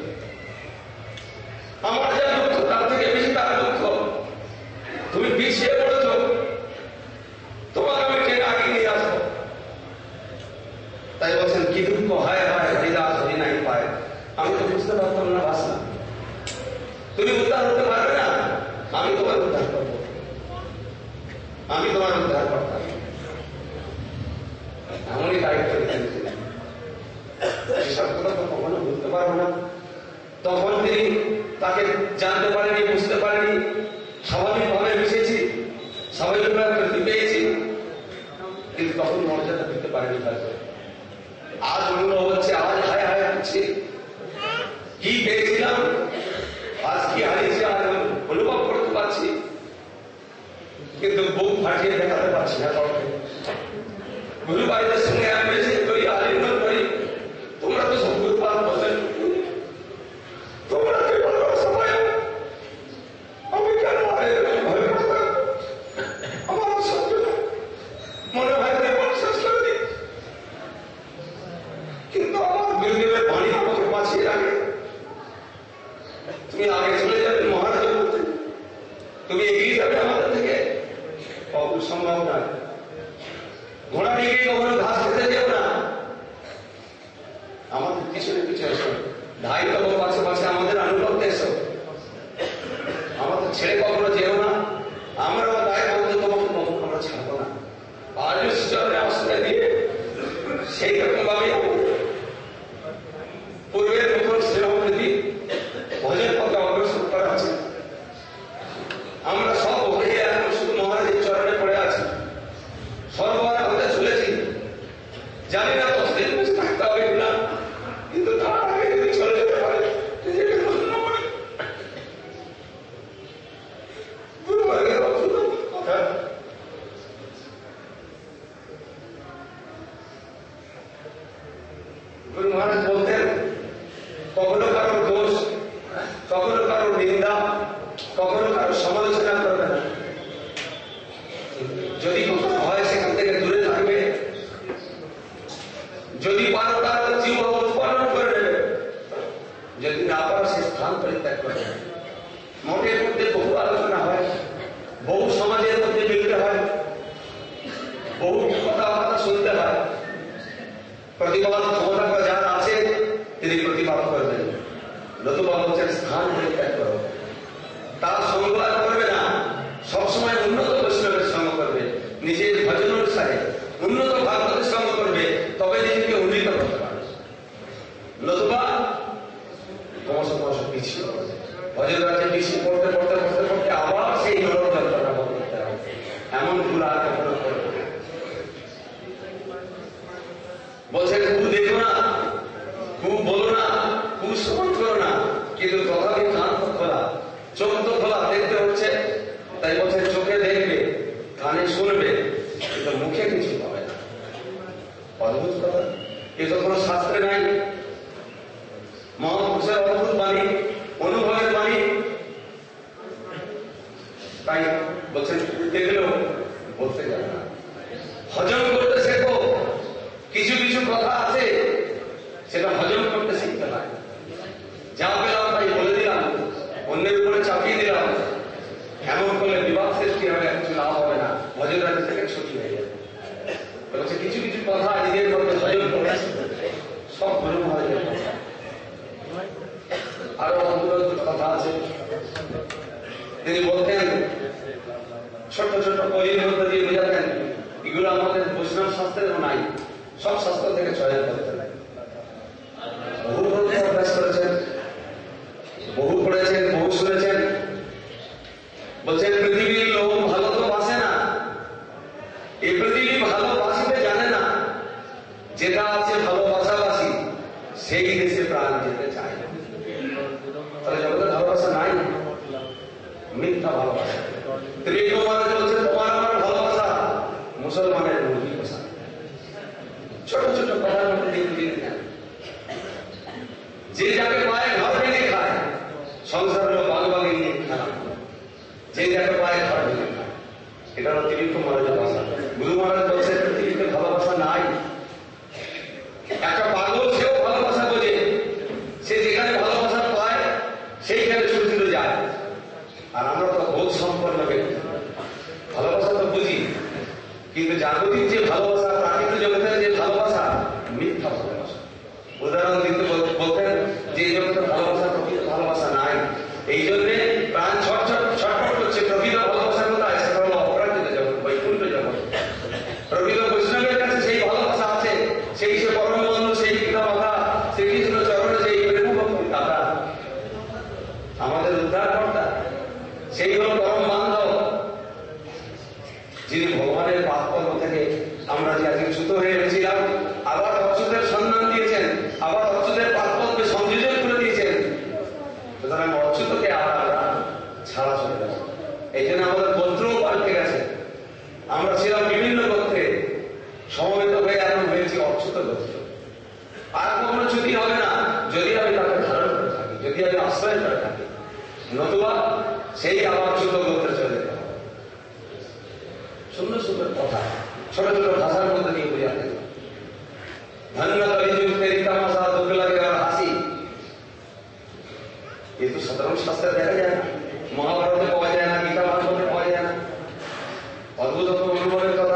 আমার যা দুঃখ তার থেকে বেশি তার দুঃখ। তুমি পিছিয়ে পড়েছ, তোমার আমি টেনে আগে নিয়ে আসবো। তাই বলছেন কি দুঃখ হায় হায় হরিদাস হরি নাই পায়। আমি তো বুঝতে পারতাম না ভাষা, তুমি উদ্ধার হতে পারবে না, আমি তোমার উদ্ধার করবো, আমি তোমার উদ্ধার করতাম। এমনই দায়িত্ব দিতেন। এসব কথা তো কখনো বুঝতে পারবো না। তখন তিনি তাকে জানতে পারেনি, বুঝতে পারেনি, স্বাভাবিকভাবে মিশেছি, স্বাভাবিকভাবে প্রতি পেয়েছি, কিন্তু তখন মর্যাদা দিতে পারেনি তাকে। আজ অনুভব হচ্ছে, আজ হায় হায় হচ্ছে, কি পেয়েছিলাম আজ কি হারিয়েছি আজ অনুভব করতে পারছি, কিন্তু বুক ফাটিয়ে দেখাতে পারছি না কাউকে। গুরু ভাইদের সঙ্গে আমি বেশি করি, আলিঙ্গন করি, তোমরা তো সব গুরুপাল বলেন, তোমরা কি বলো সবাই, আমি কেন ভয় করতাম, আমার সত্য মনে হয় শেষ করে দিই, কিন্তু আমার গুরুদেবের বাণী আমাকে বাঁচিয়ে রাখে। তুমি আগে চলে যাবে মহারাজ বলতে, তুমি এগিয়ে যাবে আমাদের থেকে, অবশ্যই সম্ভব না। ঘোড়া নিয়ে কখনো ঘাস খেতে যেও না, আমাদের পিছনে পিছনে এসো, ঢাই তবু পাশে পাশে আমাদের আনুগত্যে এসো, আমাদের ছেড়ে কখনো যেও না। আমরাও তাই বলতে তোমাকে কখনো আমরা ছাড়বো না। আর ঈশ্বরের আশ্রয় দিয়ে সেই রকম ভাবে পূর্বের মতন শ্রীরামদেবী ভোজের পথে অগ্রসর করা আছে। আমরা সব হয়ে এখন শুধু মহারাজের চরণে পড়ে আছি, সর্বহারা হতে চলেছি। জানি না কতদিন বেঁচে থাকতে হবে কিনা, কিন্তু তার আগে যদি চলে যেতে পারে নিজেকে ধন্য করে। দুর্ভাগ্যের অদ্ভুত কথা, গুরু মহারাজ বলতেন, কখনো কারো দোষ, কখনো কারো নিন্দা, কখনো কারো সমালোচনা করবে না। যদি কখনো হয় সেখান থেকে দূরে থাকবে, যদি পারো তার জীবন উৎপাদন করে নেবে, যদি না পারো সে স্থান পরিত্যাগ করবে। মঠের মধ্যে বহু আলোচনা হয়, বহু সমাজের মধ্যে মিলতে হয়, বহু কথাবার্তা শুনতে হয়। প্রতিবাদ ক্ষমতা যার আছে তিনি প্রতিবাদ করবেন, নতুবা হচ্ছে স্থান পরিত্যাগ করো। তার সঙ্গ আর করবে না, সবসময় উন্নত বৈষ্ণবের সঙ্গ করবে, নিজের ভজন অনুসারে উন্নত ভাগবতের সঙ্গ করবে, তবে নিজেকে উন্নীত করতে পারবে। নতুবা ক্রমশ ক্রমশ পিছিয়ে পড়বে, ভজন রাজ্যে পিছিয়ে পড়তে পড়তে পড়তে পড়তে আবার সেই নরক যন্ত্রণা ভোগ করতে হবে। এমন ভুল আর কখনো করবে না। বলছে কু দেখো না, কু বলো না, কু শ্রবণ করো না, কিন্তু তথাপি কান খোলা, তাই বলছেন দেখলেও বলতে যাবে না, হজম করতে শেখো। কিছু কিছু কথা আছে সেটা হজম করতে শিখতে হয়। যা পেলাম তাই বলে দিলাম, অন্যের উপরে চাপিয়ে দিলাম, এমন করলে বিবাদ সৃষ্টি হবে, কিছু লাভ হবে না, হজম রাজ্য থেকে ছুটি হয়ে যাবে। বলছে কিছু কিছু কথা নিজের মধ্যে হজম করে সব গুরু মহারাজের কথা। আরো অদ্ভুত কথা আছে, তিনি বলতেন ছোট ছোট বইয়ের মধ্যে দিয়ে বোঝাতেন, এগুলো আমাদের বৈষ্ণব শাস্ত্রেও নাই, সব শাস্ত্র থেকে চয়ন করতেন। বহু গ্রন্থ অভ্যাস করেছেন, বহু পড়েছেন, বহু শুনেছেন। বলছেন পৃথিবীর লোক ভালো তো বাসে না, এই পৃথিবী ভালোবাসিতে জানে না, যেটা আছে ভালোবাসাবাসি সেই দেশে প্রাণ যেতে চায় না। তাহলে জগতে ভালোবাসা নাই, মিথ্যা ভালোবাসা। ত্রিবিক্রম মহারাজ বলছেন তোমার আমার ভালোবাসা মুসলমানের মুরগি পোষা। ছোট ছোট কথার মধ্যে দিয়ে দেন, যে যাকে পায় ঘর ভেঙে খায়, সংসার হলো বাগ বাগে নিয়ে খেলা, যে যাকে পায় ঘর ভেঙে খায়। এটা হলো ত্রিবিক্রম মহারাজের ভাষা। গুরু মহারাজ বলছেন পৃথিবীতে ভালোবাসা নাই। একটা পাগল সেও ভালোবাসা বোঝে, সে যেখানে ভালোবাসা পায় সেইখানে ছুটে ছুটে যায়। আর আমরা তো বোধ সম্পন্ন ব্যক্তি, ভালোবাসা তো বুঝি, কিন্তু জাগতিক যে ভালোবাসা, প্রাকৃতিক জগতের যে ভালোবাসা, মিথ্যা ভালোবাসা। উদাহরণ দিতে বলতেন যে এই জগতের ভালোবাসা প্রকৃত ভালোবাসা নাই, এই জন্যে প্রাণ ছটছট ছটফট করছে। প্রকৃত ভালোবাসার কোথায়? সেটা হলো অপরাজিত জগৎ, বৈকুণ্ঠ জগৎ। প্রকৃত বৈষ্ণবের কাছে সেই ভালোবাসা আছে, সেই সে পরম বন্ধু, সেই পিতা মাতা শ্রীকৃষ্ণ চরণে সেই প্রেম ভক্তি দাতা, আমাদের উদ্ধারকর্তা, সেই হল পরম বান্ধব, যিনি ভগবানের পাদপদ্ম থেকে আমরা যে আজকে চ্যুত হয়ে গেছিলাম, আবার অচ্যুতের সন্ধান দিয়েছেন, আবার অচ্যুতের পাদপদ্মে সংযোজন করে দিয়েছেন। সুতরাং অচ্যুতকে আবার আমরা ছাড়া চলে যাব। এই জন্য আমাদের গোত্রও পাল্টে গেছে। আমরা ছিলাম বিভিন্ন গোত্রে, সমবেত হয়ে এখন হয়েছি অচ্যুত গোত্র। আর কখনো চ্যুতি হবে না যদি আমি তাকে ধারণ করে থাকি, যদি আমি আশ্রয় করে থাকি, নতুবা সেই আবার ছোট গোত্রে চলে যেতে হবে। সুন্দর সুন্দর কথা ছোট ছোট ভাষার মধ্যে নিয়ে বোঝাতে, ধন্য কলিযুগ তেরি তামাশা, দুঃখ লাগে আর হাসি। এ তো সাধারণ শাস্ত্রে দেখা যায় না, মহাভারতে পাওয়া যায় না, গীতা ভাগবতে পাওয়া যায় না। অদ্ভুত অনুভবের কথা।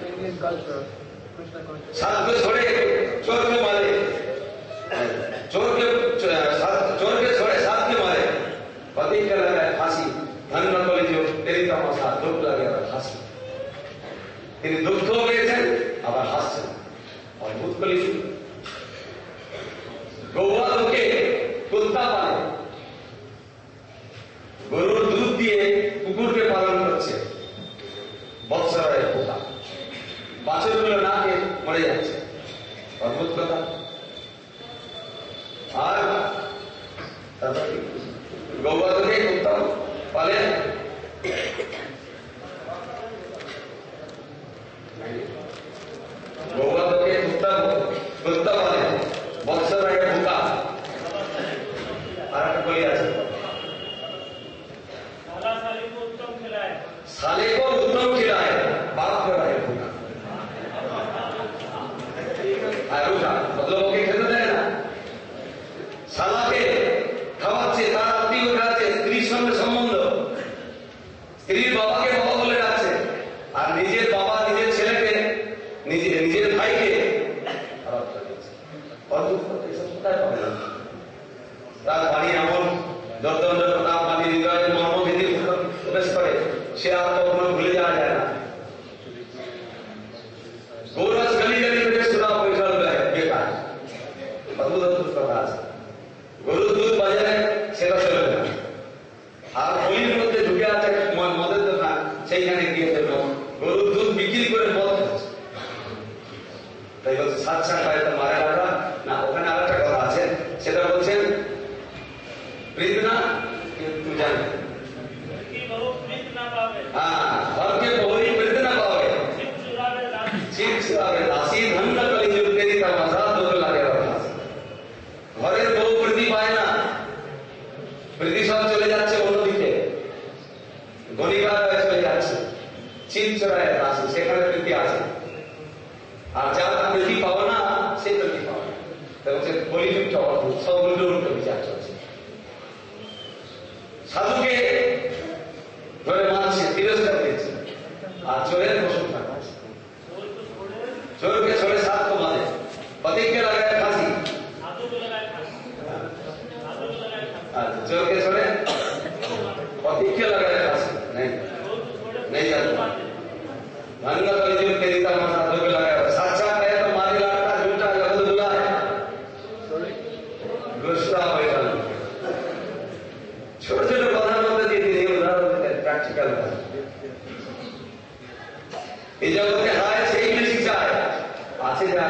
সাতকে ছড়ে চোরকে মারে, চোরকে চোরকে ছড়ে সাতকে মারে, পতিকে লাগায় ফাঁসি। ধন্য কলিযুগ তেরি তামাশা, দুঃখ লাগে আর হাসি। তিনি দুঃখ পেয়েছেন আবার হাসছেন, অদ্ভুত কলিযুগ। গৌবালকে কুত্তা পালে, গরুর দুধ দিয়ে কুকুরকে পালন করছে, বৎসরায় পোকা, বাছুরগুলো না খেয়ে মরে যাচ্ছে, অদ্ভুত কথা। আর গৌবালকে কুত্তা পালে, গৌবালকে কুত্তা কুত্তা পালে, বৎসরায় পোকা। আর একটা বলি আছে, साले को उत्तम खिलाए बाप कराए भूखा। मतलब ओके खेलते देয় না, শালাকে খাওয়াচ্ছে, তার আত্মীয় খাচ্ছে, স্ত্রীর সঙ্গে সম্বন্ধ, স্ত্রীর বাবাকে বাবা বলে ডাকছে, আর নিজের বাবা নিজের ছেলেকে, নিজের নিজের ভাইকে খারাপ করে দিচ্ছে। অদ্ভুত এসব কোথায় পাবে না? তার বাড়ি এমন দর্দণ্ড প্রতাপ বাণী হৃদয়ের মর্মভেদী প্রবেশ করে, সে আর কখনো ভুলে যাওয়া যায় না। গৌরস গলি গলি থেকে সুরা পরিচয় বেকার, অদ্ভুত অদ্ভুত কথা আছে। গরুর দুধ বাজারে সেটা চলে না, আর গলির মধ্যে ঢুকে আছে মদের দোকান, সেইখানে গিয়ে দেখলো গরুর দুধ বিক্রি করে মদ খাচ্ছে। তাই বলছে সাত সাত পায়ে তো মারা রাখা না। ওখানে আর একটা কথা আছে, সেটা বলছেন प्रीतना तू जाने हाँ घर के बहुरी प्रीतना पावे सीख सुरावे दासी धन न कलिजुग तेरी तमाशा दुख लागे रहा। ঘরের বউ প্রীতি পায় না, প্রীতি সব চলে যাচ্ছে অন্যদিকে। গণিকা চিনচড়ায় আছে, সেখানে প্রীতি আছে। আর যার প্রীতি পাবো না সেই প্রীতি পাবো না। হচ্ছে কলিযুক্ত অদ্ভুত, সব উল্টো উল্টো বিচার চলছে। সাধুকে ধরে মানছে, তিরস্কার দিয়েছে, আর চোরের প্রশংসা করছে। চোরকে চোরে সাত তো বাঁধে, পতিককে লাগায় ফাঁসি। আচ্ছা, চোরকে চোরে पतिक्य लगाए फांसी नहीं नहीं जाता भांगा तो जो तेरीता मार साधु के लगाया सच्चा है तो मारी लाटा झूठा जगत दुला है गुस्सा हो गया छोटे छोटे उदाहरण होते थे ये उदाहरण होते प्रैक्टिकल ये जगत के हाय से ही शिक्षा है आसे जा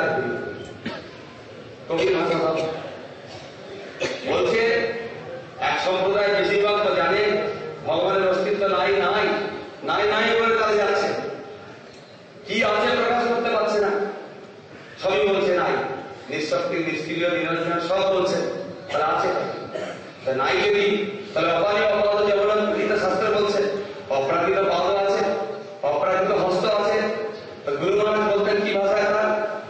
तो भी भाषा साहब बोलते एक संप्रदाय বেশিরভাগ তো জানে ভগবানের অস্তিত্ব নাই নাই নাই নাই বলে তারা যাচ্ছে, কি আছে প্রকাশ করতে পারছে না, সবই বলছে নাই, নিঃশক্তি নিষ্ক্রিয় নিরঞ্জন সব বলছে, তারা আছে নাই যদি তাহলে অপানি অপরাধ যেমন গীতা শাস্ত্র বলছে অপ্রাকৃত পাদ আছে, অপ্রাকৃত হস্ত আছে। গুরু মহারাজ বলতেন কি ভাষায় তারা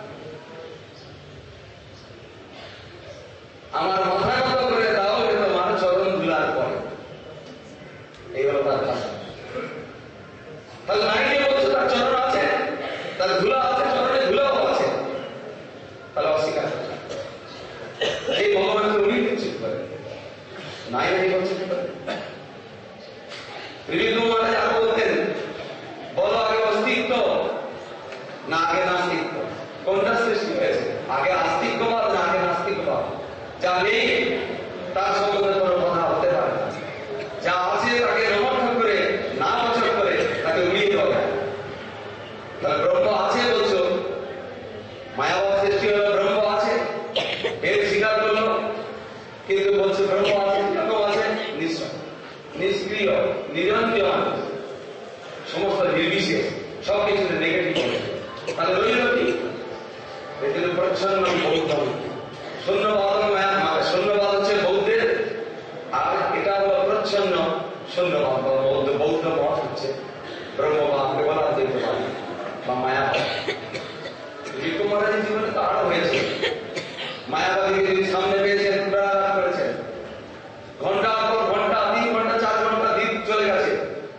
আমার মাথা মতো করে দাও কিন্তু আমার চরণ ধুলার পরে, এই হলো তার ভাষা। তাহলে নাই নিয়ে বলছে তার চরণ আছে, তার ধুলা আছে, চরণে ধুলাও আছে, তাহলে অস্বীকার এই ভগবানকে উনি নিশ্চিত করে নাই নাই বলছে কি করে। ত্রিবিক্রম মহারাজ আরো বলতেন বলো আগে অস্তিত্ব না আগে নাস্তিত্ব, কোনটা সৃষ্টি হয়েছে, আগে আস্তিক্যবাদ না আগে নাস্তিকবাদ। যা নেই তার সম্বন্ধে কোনো কথা হতে পারে না, যা আছে তাকে নমস্কার করে না বছর করে তাকে উড়িয়ে দেওয়া যায়। তাহলে ব্রহ্ম আছে বলছো, মায়াবাদ সৃষ্টি হলো ব্রহ্ম আছে, এর স্বীকার করলো, কিন্তু বলছে ব্রহ্ম আছে, কিরকম আছে, নিশ্চয় নিষ্ক্রিয় নিরঞ্জন সমস্ত নির্বিশেষ সবকিছুতে নেগেটিভ হবে। তাহলে রইল কি এখানে প্রচ্ছন্ন বৌদ্ধ শূন্যবাদ, শূন্যবাদ হচ্ছে বৌদ্ধের, আর এটা হলো প্রচ্ছন্ন শূন্যবাদ বৌদ্ধ বৌদ্ধ মত হচ্ছে ব্রহ্মবাদকে বলা যেতে পারে বা মায়াবাদ। ত্রিবিক্রম মহারাজের জীবনে তো আরো হয়েছে, মায়াবাদীকে যদি সামনে পেয়েছেন প্রাণ করেছেন, ঘন্টা পর ঘন্টা তিন ঘন্টা চার ঘন্টা দিন চলে গেছে,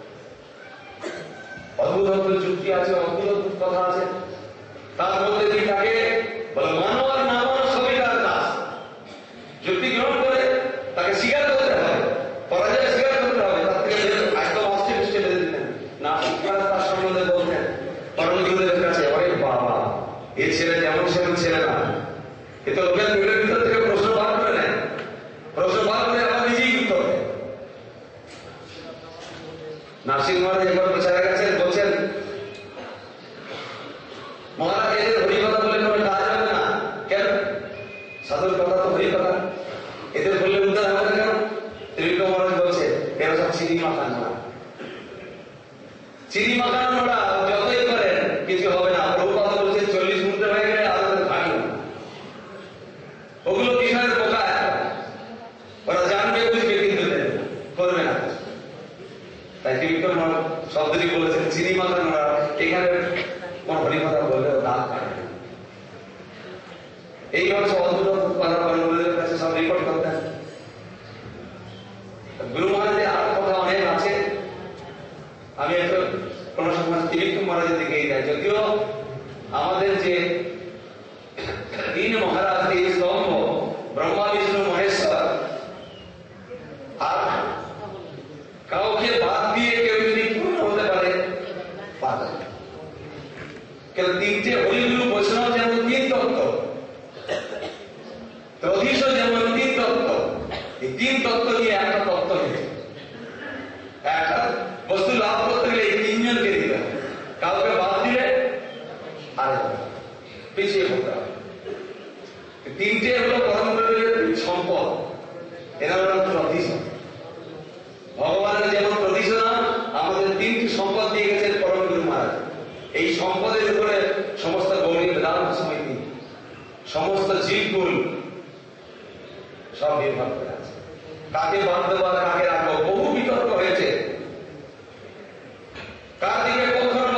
অদ্ভুত অদ্ভুত যুক্তি আছে, অদ্ভুত অদ্ভুত কথা আছে, তার মধ্যে দিয়ে তাকে বলে মানব আর না মানব সবই তার কাজ, যুক্তি গ্রহণ করে তাকে স্বীকার করতে হবে, পরাজয় স্বীকার করতে হবে। তার থেকে একদম অস্থির দৃষ্টি বেঁধে দিতেন না, তার সম্বন্ধে বলতেন পরমগুরুদের কাছে, অরে বাবা এই ছেলে যেমন সেমন ছেলে না, এ তো লোকের পেটের ভিতর থেকে প্রশ্ন বার করে নেয়, প্রশ্ন বার করে আবার নিজেই উত্তর দেয়। নারসিংহ মহারাজ একবার প্রচারে গেছেন, বলছেন মহারাজ এদের হরিকথা বলে কোনো কাজ হবে না, কেন সাধুর কথা তো হরিকথা, এদের বললে উদ্ধার হবে কেন? ত্রিবিক্রম মহারাজ বলছে এরা সব চিনি মাখান নোড়া, চিনি মাখান নোড়া যতই করেন কিছু হবে না। প্রভুপাদ বলছে চল্লিশ মুহূর্তে হয়ে গেলে আলাদা ভাঙি ওগুলো কিসের বোকা, ওরা জানবে বুঝবে কিন্তু করবে না। তাই ত্রিবিক্রম মহারাজ শব্দটি বলেছেন চিনি মাখান নোড়া, এখানে কোন হরিকথা বললেও দাঁত কাটে। এইভাবে সব অদ্ভুত অদ্ভুত কথা গুরুদের কাছে সব রেকর্ড করতেন। গুরু মহারাজের আর কথা অনেক আছে, আমি একটু কোন সময় ত্রিবিক্রম মহারাজের দিকেই যাই। যদিও আমাদের যে তিন মহারাজ, তিন স্তম্ভ ব্রহ্মা বিষ্ণু মহেশ্বর, আর কাউকে বাদ দিয়ে কেউ যদি পূর্ণ হতে পারে পারে, কেন তিনটে হরিগুরু বৈষ্ণব যেমন তিন তত্ত্ব, তদীশ যেমন তিন তত্ত্ব, এই তিন তত্ত্ব নিয়ে একটা তত্ত্ব নেই। একটা বস্তু লাভ করতে গেলে এই তিনজনকে দিতে হবে, কাউকে বাদ দিলে আরে পিছিয়ে পড়তে হবে। তিনটে হলো পরম সম্পদ, এরা হলো তদীশ। ভগবানের যেমন তদীশ নাম, আমাদের তিনটি সম্পদ দিয়ে গেছেন পরম গুরু মহারাজ। এই সম্পদের উপরে সমস্ত গৌরী বেদান্ত সমিতি, সমস্ত জীবগুণ সব নির্ভর করে আছে। কাকে বাদ দেবো কাকে রাখবো বহু বিতর্ক হয়েছে, কার দিকে কখনো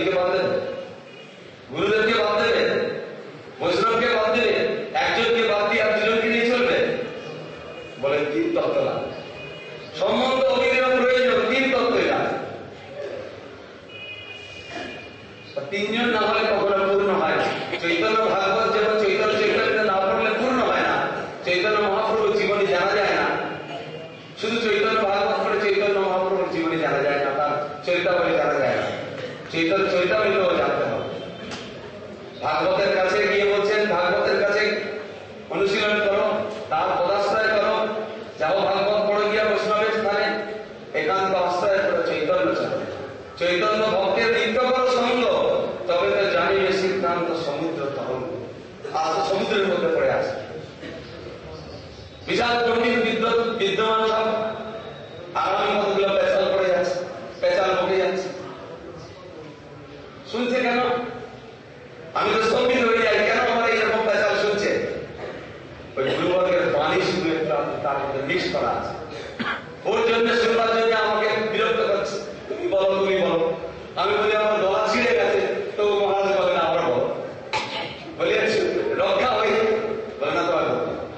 গুরুজিকে বাদ দেবে, গুরুদেবকে বাদ দেবে, বৈষ্ণবকে বাদ দেবে, একজনকে বাদ দিয়ে আর দুজনকে নিয়ে চলবে? বলে তিন তত্ত্ব না, সম্বন্ধ অভিনয় প্রয়োজন, তিন তত্ত্বই না। তিনজন না হলে কখনো পূর্ণ হয় না। চৈতন্য ভাগবত যেমন চৈতন্য চৈতন্য না পড়লে পূর্ণ হয় না, চৈতন্য মহাপ্রভুর জীবনী জানা যায় না। শুধু চৈতন্য ভাগবত পড়ে চৈতন্য মহাপ্রভুর জীবনী জানা যায় না, তার চরিতাবলী জানা যায় না। চৈতন্য চরিতাবলীও জানতে হবে। ভাগবতের কাছে গিয়ে বলছেন, ভাগবতের কাছে অনুশীলন করো, তার পদাশ্রয় করো, যাও ভাগবত পড়ে গিয়া বৈষ্ণবের স্থানে একান্ত আশ্রয় করো চৈতন্য চরণে। চৈতন্য ভক্তের নিত্য করো সঙ্গ, তবে তো জানিবে সিদ্ধান্ত সমুদ্র তরঙ্গ। আজ তো সমুদ্রের মধ্যে পড়ে আছে, বিশাল পণ্ডিত বিদ্যুৎ বিদ্যমান সব, আর আমি কতগুলো পেঁচাল পড়ে যাচ্ছে, পেঁচাল বকে যাচ্ছে। শুনছে কেন? আমি তো স্তম্ভিত হয়ে যাই, কেন আমার এইরকম পেঁচাল শুনছে? ওই গুরুবর্গের বাণী শুনে তার মধ্যে মিক্স করা আছে, ওর জন্য শুনবার জন্য আমাকে বিরক্ত করছে। তুমি বলো, তুমি বলো। আমি বলি আমার গলা ছিঁড়ে গেছে, তো মহারাজ বলে না আবার বলো। বলি রক্ষা হয়ে বলে না তোমার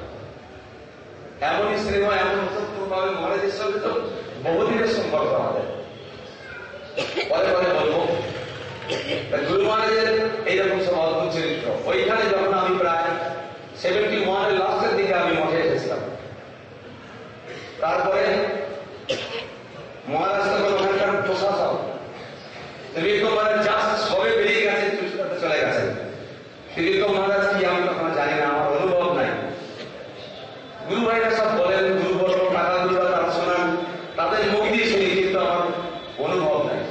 এমনই স্নেহ, এমন ভাবে মহারাজের সঙ্গে তো বহুদিনের সম্পর্ক আমাদের। পরে পরে বলবো গুরু মহারাজের এইরকম সব অদ্ভুত চরিত্র। ওইখানে যখন আমি প্রায় সেভেন্টি ওয়ানের লাস্টের দিকে আমি মঠে এসেছিলাম, তারপরে মহারাজ তখন ওখানকার প্রশাসক ত্রিবিক্রম মহারাজ জাস্ট সবে বেরিয়ে গেছে, চলে গেছেন। ত্রিবিক্রম মহারাজ কি আমি তখন জানি না, আমার অনুভব নাই। গুরু ভাইরা সব বলেন, গুরু বলবো, টাকা গুরুরা তারা শোনান, তাদের মুখ দিয়ে শুনি, কিন্তু আমার অনুভব নাই।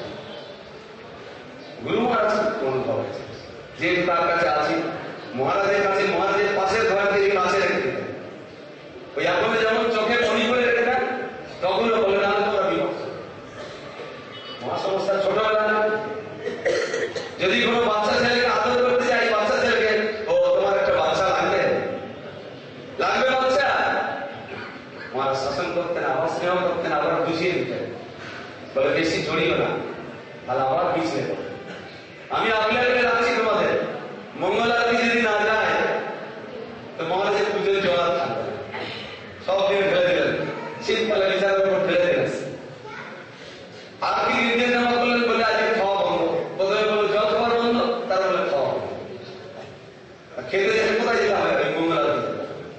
গুরু মহারাজ অনুভব আছে, যেহেতু তার কাছে আছি, মহারাজের কাছে, মহারাজের পাশের ঘর থেকে কাছে রেখে দিতেন। ওই এখন যেমন চোখে মনি করে রেখে দেন, তখনও বলে না তোমরা বিভক্ত। মহাসমস্যা ছোটবেলা যদি কোনো বাচ্চা ছেলেকে আদর করতে চাই, বাচ্চা ছেলেকে ও তোমার একটা বাচ্চা লাগবে, লাগবে বাচ্চা, মহারাজ শাসন করতেন, আবার স্নেহ করতেন, আবার বুঝিয়ে দিতেন, বলে বেশি জড়িও না, তাহলে আবার পিছিয়ে দেবো। আমি আগলে আগলে রাখছি তোমাদের, মঙ্গল আরতি যদি না যায় তো মহারাজের পুজোর জল আর থাকবে না, সব দিন ফেলে দিলেন, শীতকালে বিচারের উপর ফেলে দিলেন। আর কি নির্দেশ নামা করলেন, বলে আজকে খাওয়া বন্ধ। প্রথমে বললো জল খাওয়ার বন্ধ, তার বলে খাওয়া বন্ধ। খেতে যেতে কোথায় যেতে হবে? ওই মঙ্গল আরতি।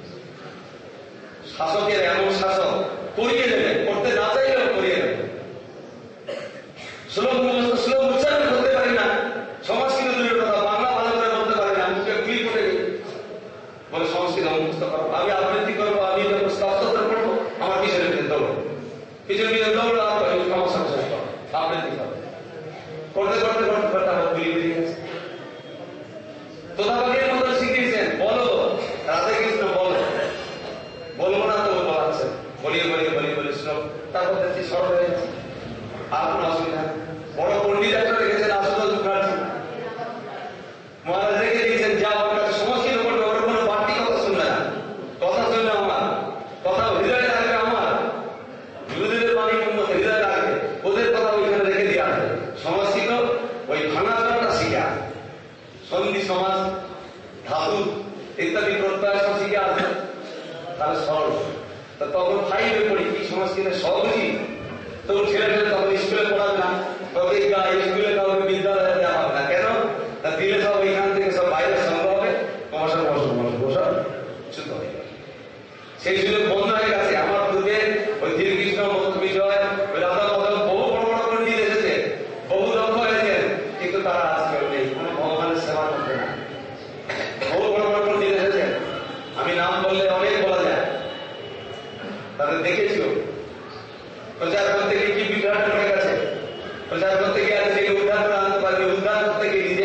শাসকের এমন শাসক, করিয়ে দেবে, করতে না চাইলেও করিয়ে দেবে। শ্লোক মুখস্থ, শ্লোক উচ্চারণ করতে পারি না, সংস্কৃত দূরের কথা, বাংলা ভালো করে বলতে পারি না, মুখে গুলি করে বলে সংস্কৃত মুখস্থ করো, আমি আবৃত্তি করবো, আমি স্তোত্র পড়বো, আমার পিছনে পিছনে দৌড়ো, পিছনে পিছনে দৌড়ো, সমস্যা শেষ করো, আবৃত্তি করো। করতে করতে করতে করতে আমার গুলি বেরিয়ে গেছে। তোতাপাখির মতো শিখিয়েছেন, বলো রাধে কৃষ্ণ বলো, বলবো না তো বলাচ্ছে, বলিয়ে বলিয়ে বলিয়ে বলিয়ে শ্লোক, তারপর দেখছি সরল হয়ে গেছে, আর কোনো অসুবিধা। বড় পন্ডিত একটা রেখেছেন আশুতোষ মুখার্জি, মহারাজ রেখে দিয়েছেন, যা ওর কাছে সংস্কৃত করবে, ওর কোনো বাড়তি কথা শুনবে না, কথা শুনবে আমার, কথা হৃদয়ে রাখবে আমার, গুরুদেবের বাণী হৃদয়ে রাখবে, ওদের কথা ওইখানে রেখে দিয়ে আসবে। সংস্কৃত ওই ভাঙা চড়াটা শিখে আসবে, সন্ধি সমাজ, ধাতু ইত্যাদি প্রত্যয় সব শিখে আসবে, তাহলে সরল। তা তখন ফাইভে পড়ি, কি সংস্কৃতের সহজই তো ছেলে ছেলে তখন স্কুলে পড়াবে না, তবে স্কুলে কাউকে বিদ্যালয়ে দেওয়া হবে না। কেন? তা দিলে সব এইখান থেকে সব বাইরের সঙ্গ হবে, মশার মশার মশার মশার ছুত হয়ে যাবে। সেই সুযোগ বন্ধ হয়ে গেছে। আমার পূর্বে ওই ধীরকৃষ্ণ বিজয়, ওই রাধা মদন, বহু বড় বড় পণ্ডিত এসেছে, বহু দক্ষ হয়েছেন, কিন্তু তারা আজকে নেই, কোনো ভগবানের সেবা করবে না। বহু বড় বড় পণ্ডিত এসেছেন, আমি নাম বললে অনেক বলা যায়, তাদের দেখেছিও। প্রচার করতে গিয়ে কি বিভ্রাট হয়ে গেছে, প্রচার করতে গিয়ে আছে যে উদ্ধার করে আনতে পারবে, উদ্ধার করতে গিয়ে নিজে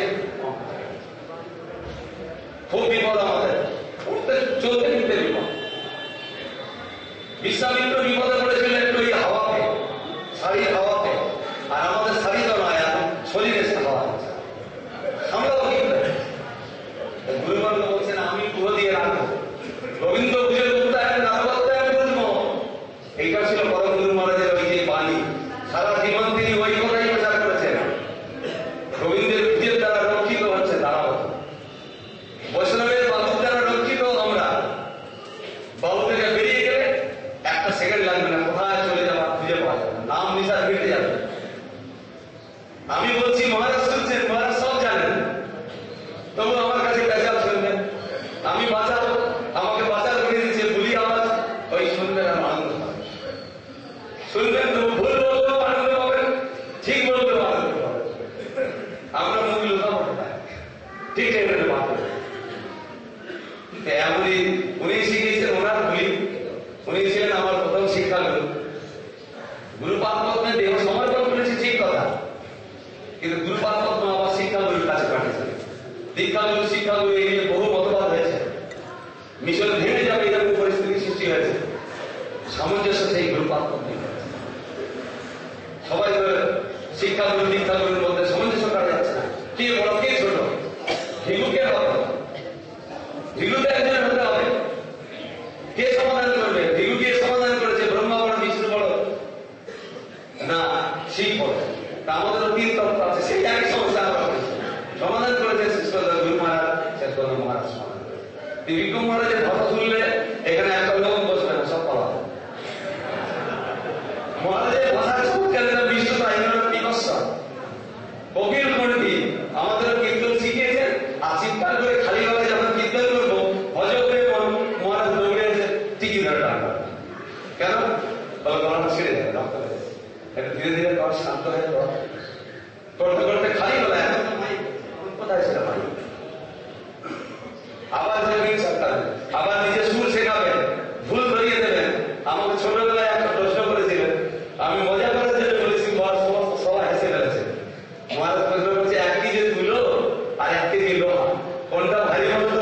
খুব বিপদ আমাদের, উঠতে চলতে ফিরতে বিপদ। বিশ্বামিত্র বিপদে পড়েছিলেন একটু ওই হাওয়াতে, শাড়ির হাওয়াতে, আর আমাদের শাড়ি তো নয়, এখন শরীরের হাওয়া আছে, আমরাও কি গুরুবর্গ বলছেন আমি পুরো দিয়ে রাখবো, রবীন্দ্র পুজোর উত্তায়ন নাটকত্তায়ন বুঝবো। এইটা ছিল পরম গুরু মহারাজের ওই যে বাণী, সারা জীবন তিনি ওই কথাই প্রচার করেছেন। রবীন্দ্র আমরা মুখ লুকাবো কোথায়? ঠিক টাইমে বাদ করে এমনই উনি শিখিয়েছেন ওনার গুলি। উনি ছিলেন আমার প্রথম শিক্ষাগুরু। গুরুপাদ পদ্মে দেহ সমর্পণ করেছি ঠিক কথা, কিন্তু গুরুপাদ পদ্ম আবার শিক্ষাগুরুর কাছে পাঠিয়েছেন। দীক্ষাগুরু শিক্ষাগুরু এই নিয়ে বহু মতবাদ হয়েছে। মিশন ভেঙে যাবে এরকম পরিস্থিতি সৃষ্টি হয়েছে। সামঞ্জস্য সেই গুরুপাদ পদ্মে সবাই শিক্ষাগুরু দীক্ষাগুরুর মধ্যে সামঞ্জস্য করা যাচ্ছে না। কে বড় কে ছোট? ভিলুকে হবে, ভিলুতে একজন হতে হবে। কে সমাধান করবে? ভিলু কে সমাধান করেছে? ব্রহ্মা বড়, বিষ্ণু বড় না শিব বড়? তা আমাদের তিন তত্ত্ব আছে, সেই একই সমস্যা আমরা সমাধান করেছে শিষ্যদের গুরু মহারাজ, শেষগত মহারাজ সমাধান করেছে। বিক্রম মহারাজের কথা শুনলে এখানে একটা লোক বসবে না, সব পাওয়া মহারাজের ভাষার চমৎকার বিশ্বতা বিকর্ষণ কবির পণ্ডিত আমাদের কীর্তন শিখিয়েছেন। আর চিৎকার করে খালি গলায় যখন কীর্তন করবো হজর করে মহারাজ দৌড়ে এসে টিকি ধরে টানবে। কেন? বলে গলাটা ছেড়ে যাবে, রক্ত হয়ে যাবে। একটু ধীরে ধীরে কর, শান্ত হয়ে কর। করতে করতে খালি গলায় এখন কোথায় ছিল ভাই? আবার যাবেন সরকার, আবার নিজে সুর শেখাবেন, ভুল ধরিয়ে দেবেন। আমাকে ছোটবেলায় একটা প্রশ্ন করেছিলেন, আমি মজা করে যেটা বলেছি, সমস্ত সবাই হেসে ফেলেছে। মহারাজ প্রশ্ন করছে, এক কেজি তুলো আর এক কেজি লোহা, কোনটা ভারী বলতো?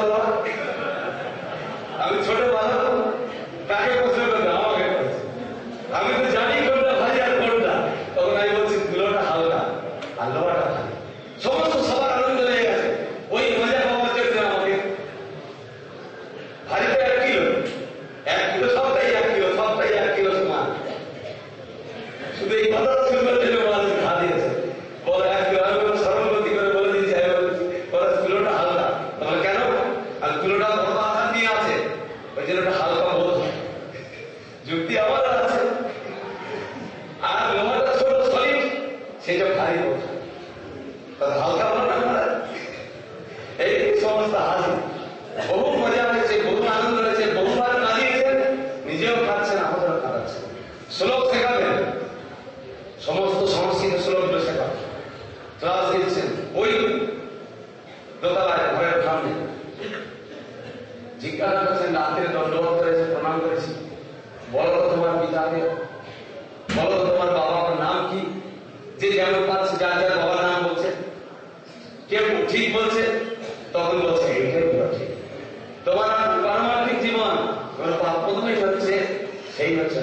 আমি ছোট বালক, কাকে প্রশ্ন করবে? আমাকে করছে। আমি তো জানি কোনটা ভারী আর কোনটা। তখন আমি বলছি তুলোটা হালকা আর লোহাটা ভারী। সমস্ত সবার আনন্দ লেগে গেছে। ওই মজা পাওয়ার জন্য আমাকে ভারী তো এক কিলো, এক কিলো সবটাই এক কিলো, সবটাই এক কিলো সমান। শুধু এই কথা শুনবার জন্য মানুষ ঘা দিয়েছে। বলে এক কিলো, আমি সরল গতি করে বলে দিয়েছি, কিলোটা হালকা। তাহলে কেন? আর কিলোটা বড় আকার নিয়ে আছে, ওই জন্য ওটা হালকা বোধ হয়। যুক্তি আমার আছে। আর লোহাটা ছোট সলিড, সেটা ভারী বোধ হয়, তাহলে হালকা বলা না। এই সমস্ত হাসি, বহু মজা হয়েছে, বহু আনন্দ হয়েছে, বহুবার কাঁদিয়েছেন, নিজেও খাচ্ছেন, আমাদেরও খাওয়াচ্ছেন। শ্লোক শেখাবেন, সমস্ত সংস্কৃত শ্লোকগুলো শেখাবেন, ক্লাস দিচ্ছেন। ওই দোতলায় ঘরের সামনে জিজ্ঞাসা করছেন, রাত্রে দণ্ডবোধ করেছে, প্রণাম করেছি, বলো তো তোমার পিতাকে, বলো তো তোমার বাবার নাম কি? যে যেমন পাচ্ছে যার যার বাবার নাম বলছে, কেউ ঠিক বলছে, তখন বলছে এইটাই পুরো ঠিক। তোমার পারমার্থিক জীবন প্রথমেই হচ্ছে সেই হচ্ছে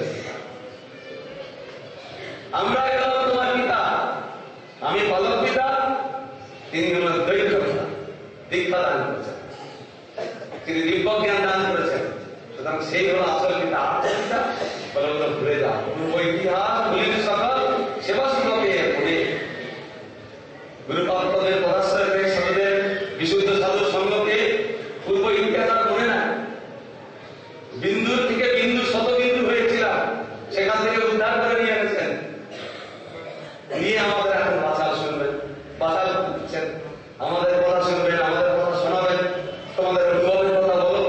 আমরা গেলাম তোমার পিতা, আমি পালক পিতা, তিনি হলেন দৈত্য পিতা, দীক্ষা দান করেছেন, তিনি দিব্য জ্ঞান দান করেছেন। সুতরাং সেই হল আসল পিতা। আত্ম পিতা বলে ওগুলো ভুলে যাও, পূর্ব ইতিহাস ভুলির সকল সেবা সুখে পড়ে গুরুপাত্রের পরাশ্রয় সাধুদের বিশুদ্ধ সাধু সঙ্গকে পূর্ব ইতিহাস মনে না। বিন্দুর থেকে বিন্দু শত বিন্দু হয়েছিলাম, সেখান থেকে উদ্ধার করে নিয়ে গেছেন, নিয়ে আমাদের এখন বাঁচাল শুনবেন, বাঁচাল দিচ্ছেন, আমাদের কথা শুনবেন, আমাদের কথা শোনাবেন, তোমাদের অনুভবের কথা বলো।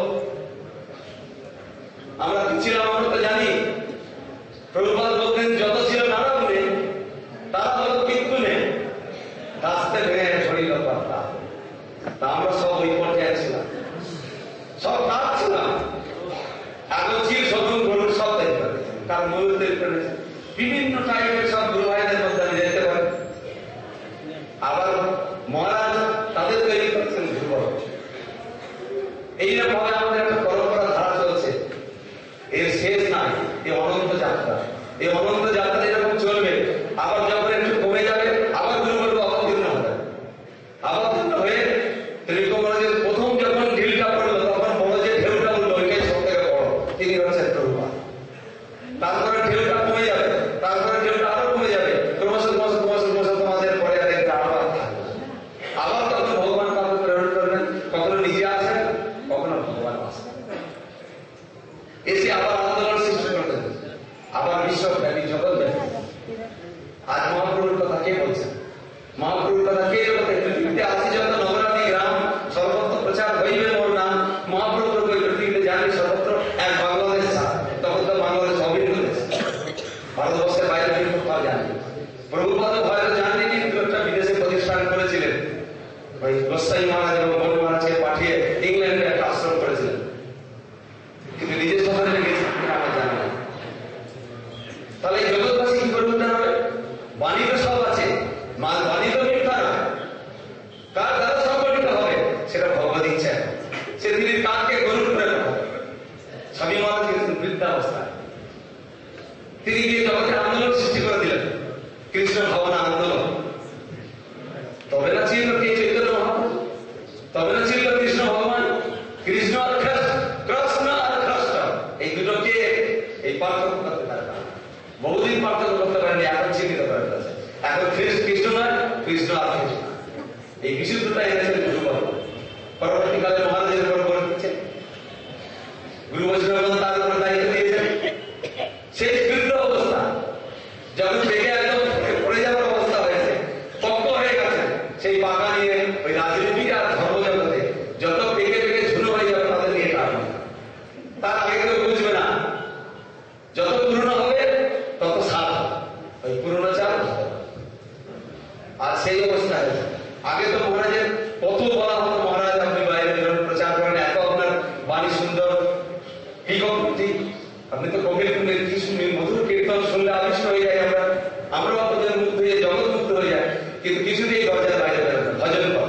আমরা কি ছিলাম আমরা তো জানি। প্রভুপাদ বলতেন যত ছিল নানা গুণে, তারা হলো কীর্তনে রাস্তে ভেঙে ছড়িল কথা। তা আমরা সব ওই পর্যায়ে ছিলাম, সব কাজ ছিলাম। এখন চির শত্রু গরুর সব তৈরি করেছেন, কার ময়ূর তৈরি করেছেন, বিভিন্ন টাইপের সব গুরু ভাইদের মধ্যে আমি যেতে পারি। আবার মহারাজ তাদের তৈরি করছেন ধ্রুব। এইরকম ভাবে আমাদের একটা পরম্পরা ধারা চলছে, এর শেষ নাই। এই অনন্ত যাত্রা, এই অনন্ত যাত্রা এরকম চলবে। আবার যখন একটু কমে যাবে, আবার গুরু বলবো অবতীর্ণ হবে, অবতীর্ণ হয়ে ত্রিকোণের প্রথম যখন ঢিলটা পড়লো, তখন বড় যে ঢেউটা উঠলো, ওইটাই সব থেকে বড়, তিনি হচ্ছেন প্রভুপাদ। তারপরে ঢেউটা কমে যাবে, তারপরে ঢেউটা আরো কমে যাবে, ক্রমশ ক্রমশ ক্রমশ ক্রমশ তোমাদের পরে আর একটা আবার থাকবে। আবার তখন ভগবান কাউকে প্রেরণ করবেন, কখনো নিজে আসেন, কখনো ভগবান আসেন, এসে আবার আন্দোলন সৃষ্টি করতে, আবার বিশ্বব্যাপী জগৎ ব্যাপী। আজ মহাপ্রভুর কথা কে বলছেন? মহাপ্রভুর কথা কে বলতে? পৃথিবীতে আছে যত নগরাদি গ্রাম, সর্বত্র প্রচার হইবে মোর নাম। মহাপ্রভুর ওই পৃথিবীতে জানি সর্বত্র এক বাংলাদেশ ছাড়া, তখন তো বাংলাদেশ অভিন্ন দেশ, ভারতবর্ষের বাইরে কিন্তু তাও জানি। প্রভুপাদ হয়তো জাননি, কিন্তু একটা বিদেশে প্রতিষ্ঠান করেছিলেন, ওই গোসাই মহারাজ এবং বড় মহারাজকে পাঠিয়ে ইংল্যান্ডে একটা আশ্রম করেছিলেন, কিন্তু নিজের সন্তানে গেছে আমার জানা নেই। তাহলে এই জগৎবাসী কি করে উদ্ধার হবে? বাণী তো সব আছে, বাণী তো মিথ্যা না, কার দ্বারা সংগঠিত হবে সেটা ভগবত ইচ্ছা। সে তিনি কাককে গরুর করে স্বামী মহারাজ কিন্তু বৃদ্ধাবস্থায় তিনি গিয়ে জগতের আন্দোলন সৃষ্টি করে দিলেন, কৃষ্ণ ভাবনা আন্দোলন। তবে না ছিল কে চৈতন্য মহাপ্রভু, তবে না ছিল কৃষ্ণ ভগবান। কৃষ্ণ আর কৃষ্ণ আর খ্রষ্ট এই দুটোকে এই পার্থক্য করতে পারে না, বহুদিন পার্থক্য করতে পারেনি, এখন চিহ্নিত করে ফেলেছে। এখন কৃষ্ণ নয়, কৃষ্ণ আর কৃষ্ণ, এই বিশুদ্ধতা এনেছেন গুরুবর্গ। পরবর্তীকালে মহারাজের উপর বলে দিচ্ছেন, গুরু বৈষ্ণব তার উপর দায়িত্ব দিয়েছেন। সেই বৃদ্ধ অবস্থা যখন থেকে একদম পড়ে যাওয়ার অবস্থা হয়েছে, পক্ক হয়ে গেছে, সেই পাকা নিয়ে ওই রাজনীতি আর ধর্মজগতে যত পেকে পেকে ঝুনো হয়ে যাবে তাদের নিয়ে কারণ তার আগে কেউ বুঝবে না। যত পুরনো হবে তত সার ওই পুরনো চাল। আর সেই অবস্থা হয়েছে। আগে তো মহারাজের কত বলা হতো, মহারাজ আপনি বাইরে প্রচার করেন, এত আপনার বাণী সুন্দর, কি কী আপনি তো কবির কি শুনি, মধুর কীর্তন শুনলে আবিষ্ট হয়ে যায় আমরা, আমরাও আপনাদের মুগ্ধ হয়ে জগৎ মুগ্ধ হয়ে যায়, কিন্তু কিছুতেই দরজার বাইরে বেরোবে না। ভজন করো,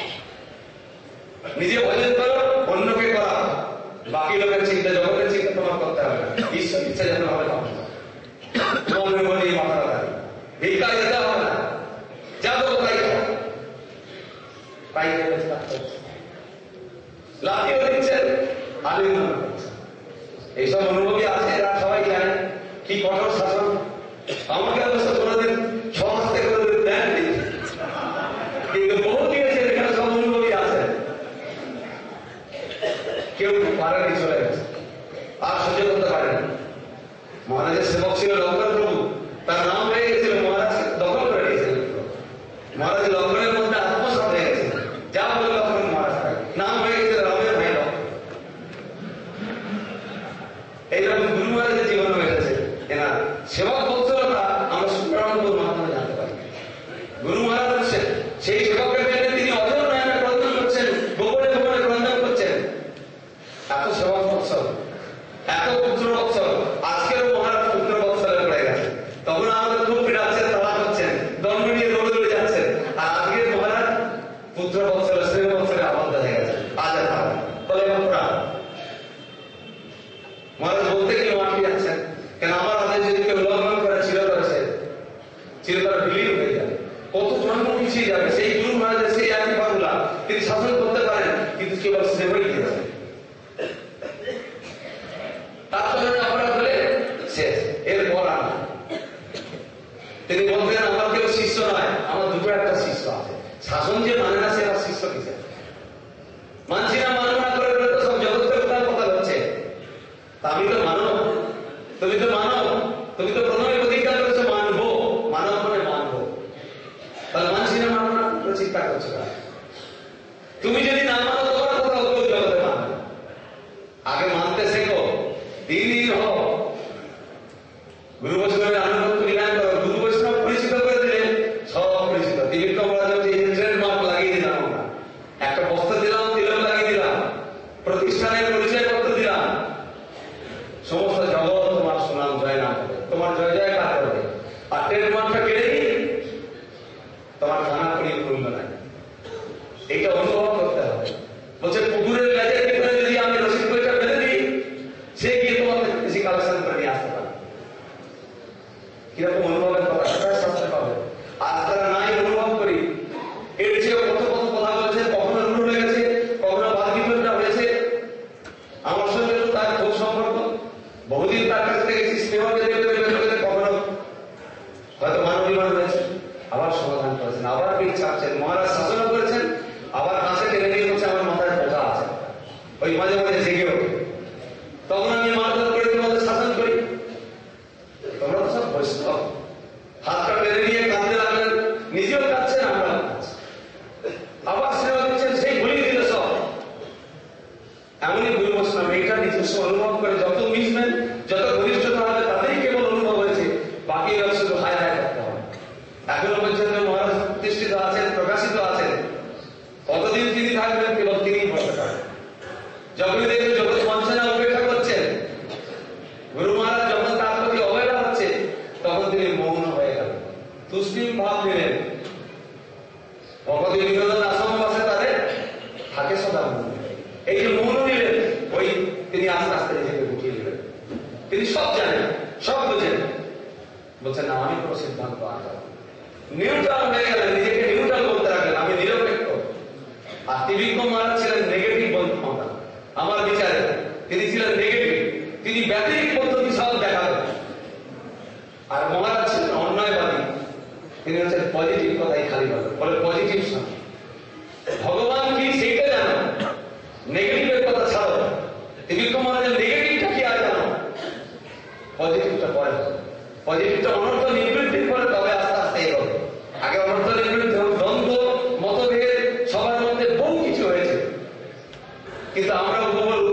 নিজে ভজন করো, অন্যকে করা, বাকি লোকের চিন্তা জগতের চিন্তা তোমার করতে হবে না। ঈশ্বর ইচ্ছা যেন হবে তোমার মনে মাথা রাখি, ভিক্ষা দিতে হবে না, যা তো তাই তাই লাঠিও দিচ্ছেন, আলিঙ্গন করছেন। এইসব অনুভূতি আছে, এরা সবাই জানে কি কঠোর শাসন। আমাকে অবশ্য কোনোদিন সমাজতে কোনোদিন দেননি, কিন্তু বহু দিয়েছে এখানে সব অনুভূতি আছে, কেউ পারেনি, চলে গেছে, আর সহ্য করতে পারেনি। মহারাজের সেবক ছিল লঙ্কন প্রভু, তার নাম হয়ে গেছিল, মহারাজ দখল করে নিয়েছিলেন। মহারাজ লঙ্কনের মধ্যে আত্মসাৎ হয়ে গেছে, যা বলে লঙ্কন মহারাজ নাম হয়ে গেছিল রামের ভাই লঙ্কন। এইরকম গুরু মহারাজের জীবন হয়েছে। এনার সেবক বৎসলতা আমরা সুপ্রাণপুর মাধ্যমে জানতে পারি। গুরু মহারাজ সেই সেবকের জন্য তিনি অজর নয়নে ক্রন্দন করছেন, গোপনে গোপনে ক্রন্দন করছেন। এত সেবক বৎসল, এত পুত্র বৎসল। আজকের মহারাজ পুত্র বৎসলে পড়ে গেছে, তখন আমাদের খুব ফিরাচ্ছেন, তারা করছেন, দণ্ড নিয়ে দৌড়ে দৌড়ে যাচ্ছেন। আর আজকের মহারাজ পুত্র বৎসলে স্নেহ বৎসলে আবদ্ধ হয়ে গেছে। আজ আর বলে প্রাণ মহারাজ বলতে কি মাটি যাচ্ছেন কেন? আমার আদেশ যদি কেউ উল্লঙ্ঘন করে চিরতরে সে চিরতরে বিলীন হয়ে যাবে, কত জন্ম পিছিয়ে যাবে। সেই গুরু মহারাজের সেই একই ফর্মুলা তিনি শাসন করতে পারেন, কিন্তু কেবল সেবই দিয়েছেন। তার জন্য অপরাধ হলে শেষ, এরপর আর তিনি বলতেন আমার কেউ শিষ্য নয়, আমার দুটো একটা শিষ্য আছে। শাসন যে মানে না সে আর শিষ্য কিসে মানছি না, মানব না করে তো সব জগতের কোথায় কথা হচ্ছে। আমি তো মানব, তুমি তো মানব, তুমি তো প্রথমে প্রতিজ্ঞা করেছো মানবো, মানব মানে মানবো। তাহলে মানছি না, মানব না চিন্তা করছো না। তুমি যদি না মানো তোমার কথা কেউ জগতে মানবে। আগে মানতে শেখো, দিন দিন হও। গুরু বৈষ্ণবের আনুগত্য রিলায়ন করো, গুরু বৈষ্ণব পরিচিত করে দিলে সব পরিচিত। ত্রিবিক্রম মহারাজ ট্রেডমার্ক লাগিয়ে দিলাম, আমরা একটা বস্ত্র দিলাম, তিলক লাগিয়ে দিলাম, প্রতিষ্ঠানের পরিচয় পত্র দিলাম, সমস্ত জগৎ তোমার সুনাম জয় নাম করবে, তোমার জয় জয় কাজ করবে। আর ট্রেডমার্কটা কেড়ে দিই, তোমার খানা করিয়ে মূল্য নাই। এইটা অনুভব করতে হবে। বলছে পুকুরের লেজের ভিতরে যদি আমি রসিদ বইটা ফেলে দিই, সে গিয়ে তোমার থেকে বেশি কালেকশন করে নিয়ে আসতে পারে। কিরকম অনুভবের কথা সেটাই শাস্ত্রে পাবে। আর তারা নাই অনুভব করি, এর চেয়েও কত কত কথা বলেছে, কখনো রুল হয়ে গেছে, কখনো বাদ বিতরণটা হয়েছে। আমার সঙ্গে তার খুব সম্পর্ক, বহুদিন তার কাছ থেকে স্নেহ পেতে পেতে পেতে কখনো হয়তো মানবিমান হয়েছে, আবার সমাধান করেছেন, আবার পিঠ ছাড়ছেন, মহারাজ শাসনও করেছেন, আবার কতদিন তিনি থাকবেন কেবল তিনিই বলতে পারেন। যখনই দেখবে জগৎ বঞ্চনা উপেক্ষা করছেন, গুরু মহারাজ যখন তার প্রতি অবহেলা হচ্ছে, তখন তিনি মৌন হয়ে গেলেন, তুষ্টিম ভাব দিলেন। ভগবতী বিনোদন আশ্রম বসে তাদের থাকে সদা মৌন। এই যে মৌন নিলেন, ওই তিনি আস্তে আস্তে নিজেকে গুটিয়ে দিলেন। তিনি সব জানেন, সব বোঝেন, বলছেন না আমি কোনো সিদ্ধান্ত আনবো। নিউট্রাল হয়ে গেলেন, নিজেকে নিউট্রাল করতে রাখলেন, আমি নিরপেক্ষ। আর ত্রিবিক্রম মহারাজ ছিলেন নেগেটিভ বন্ধুমতা। আমার বিচারে তিনি ছিলেন নেগেটিভ, তিনি ব্যতিরিক পদ্ধতি সব দেখালেন। আর মহারাজ ছিলেন অন্যায়বাদী, তিনি হচ্ছেন পজিটিভ কথাই খালি বলেন, বলে পজিটিভ শোনো। ভগবান কি সেইটা জানো, নেগেটিভের কথা ছাড়ো। ত্রিবিক্রম মহারাজের নেগেটিভটা কি আর জানো, পজিটিভটা পরে। পজিটিভটা অনর্থ নির্বে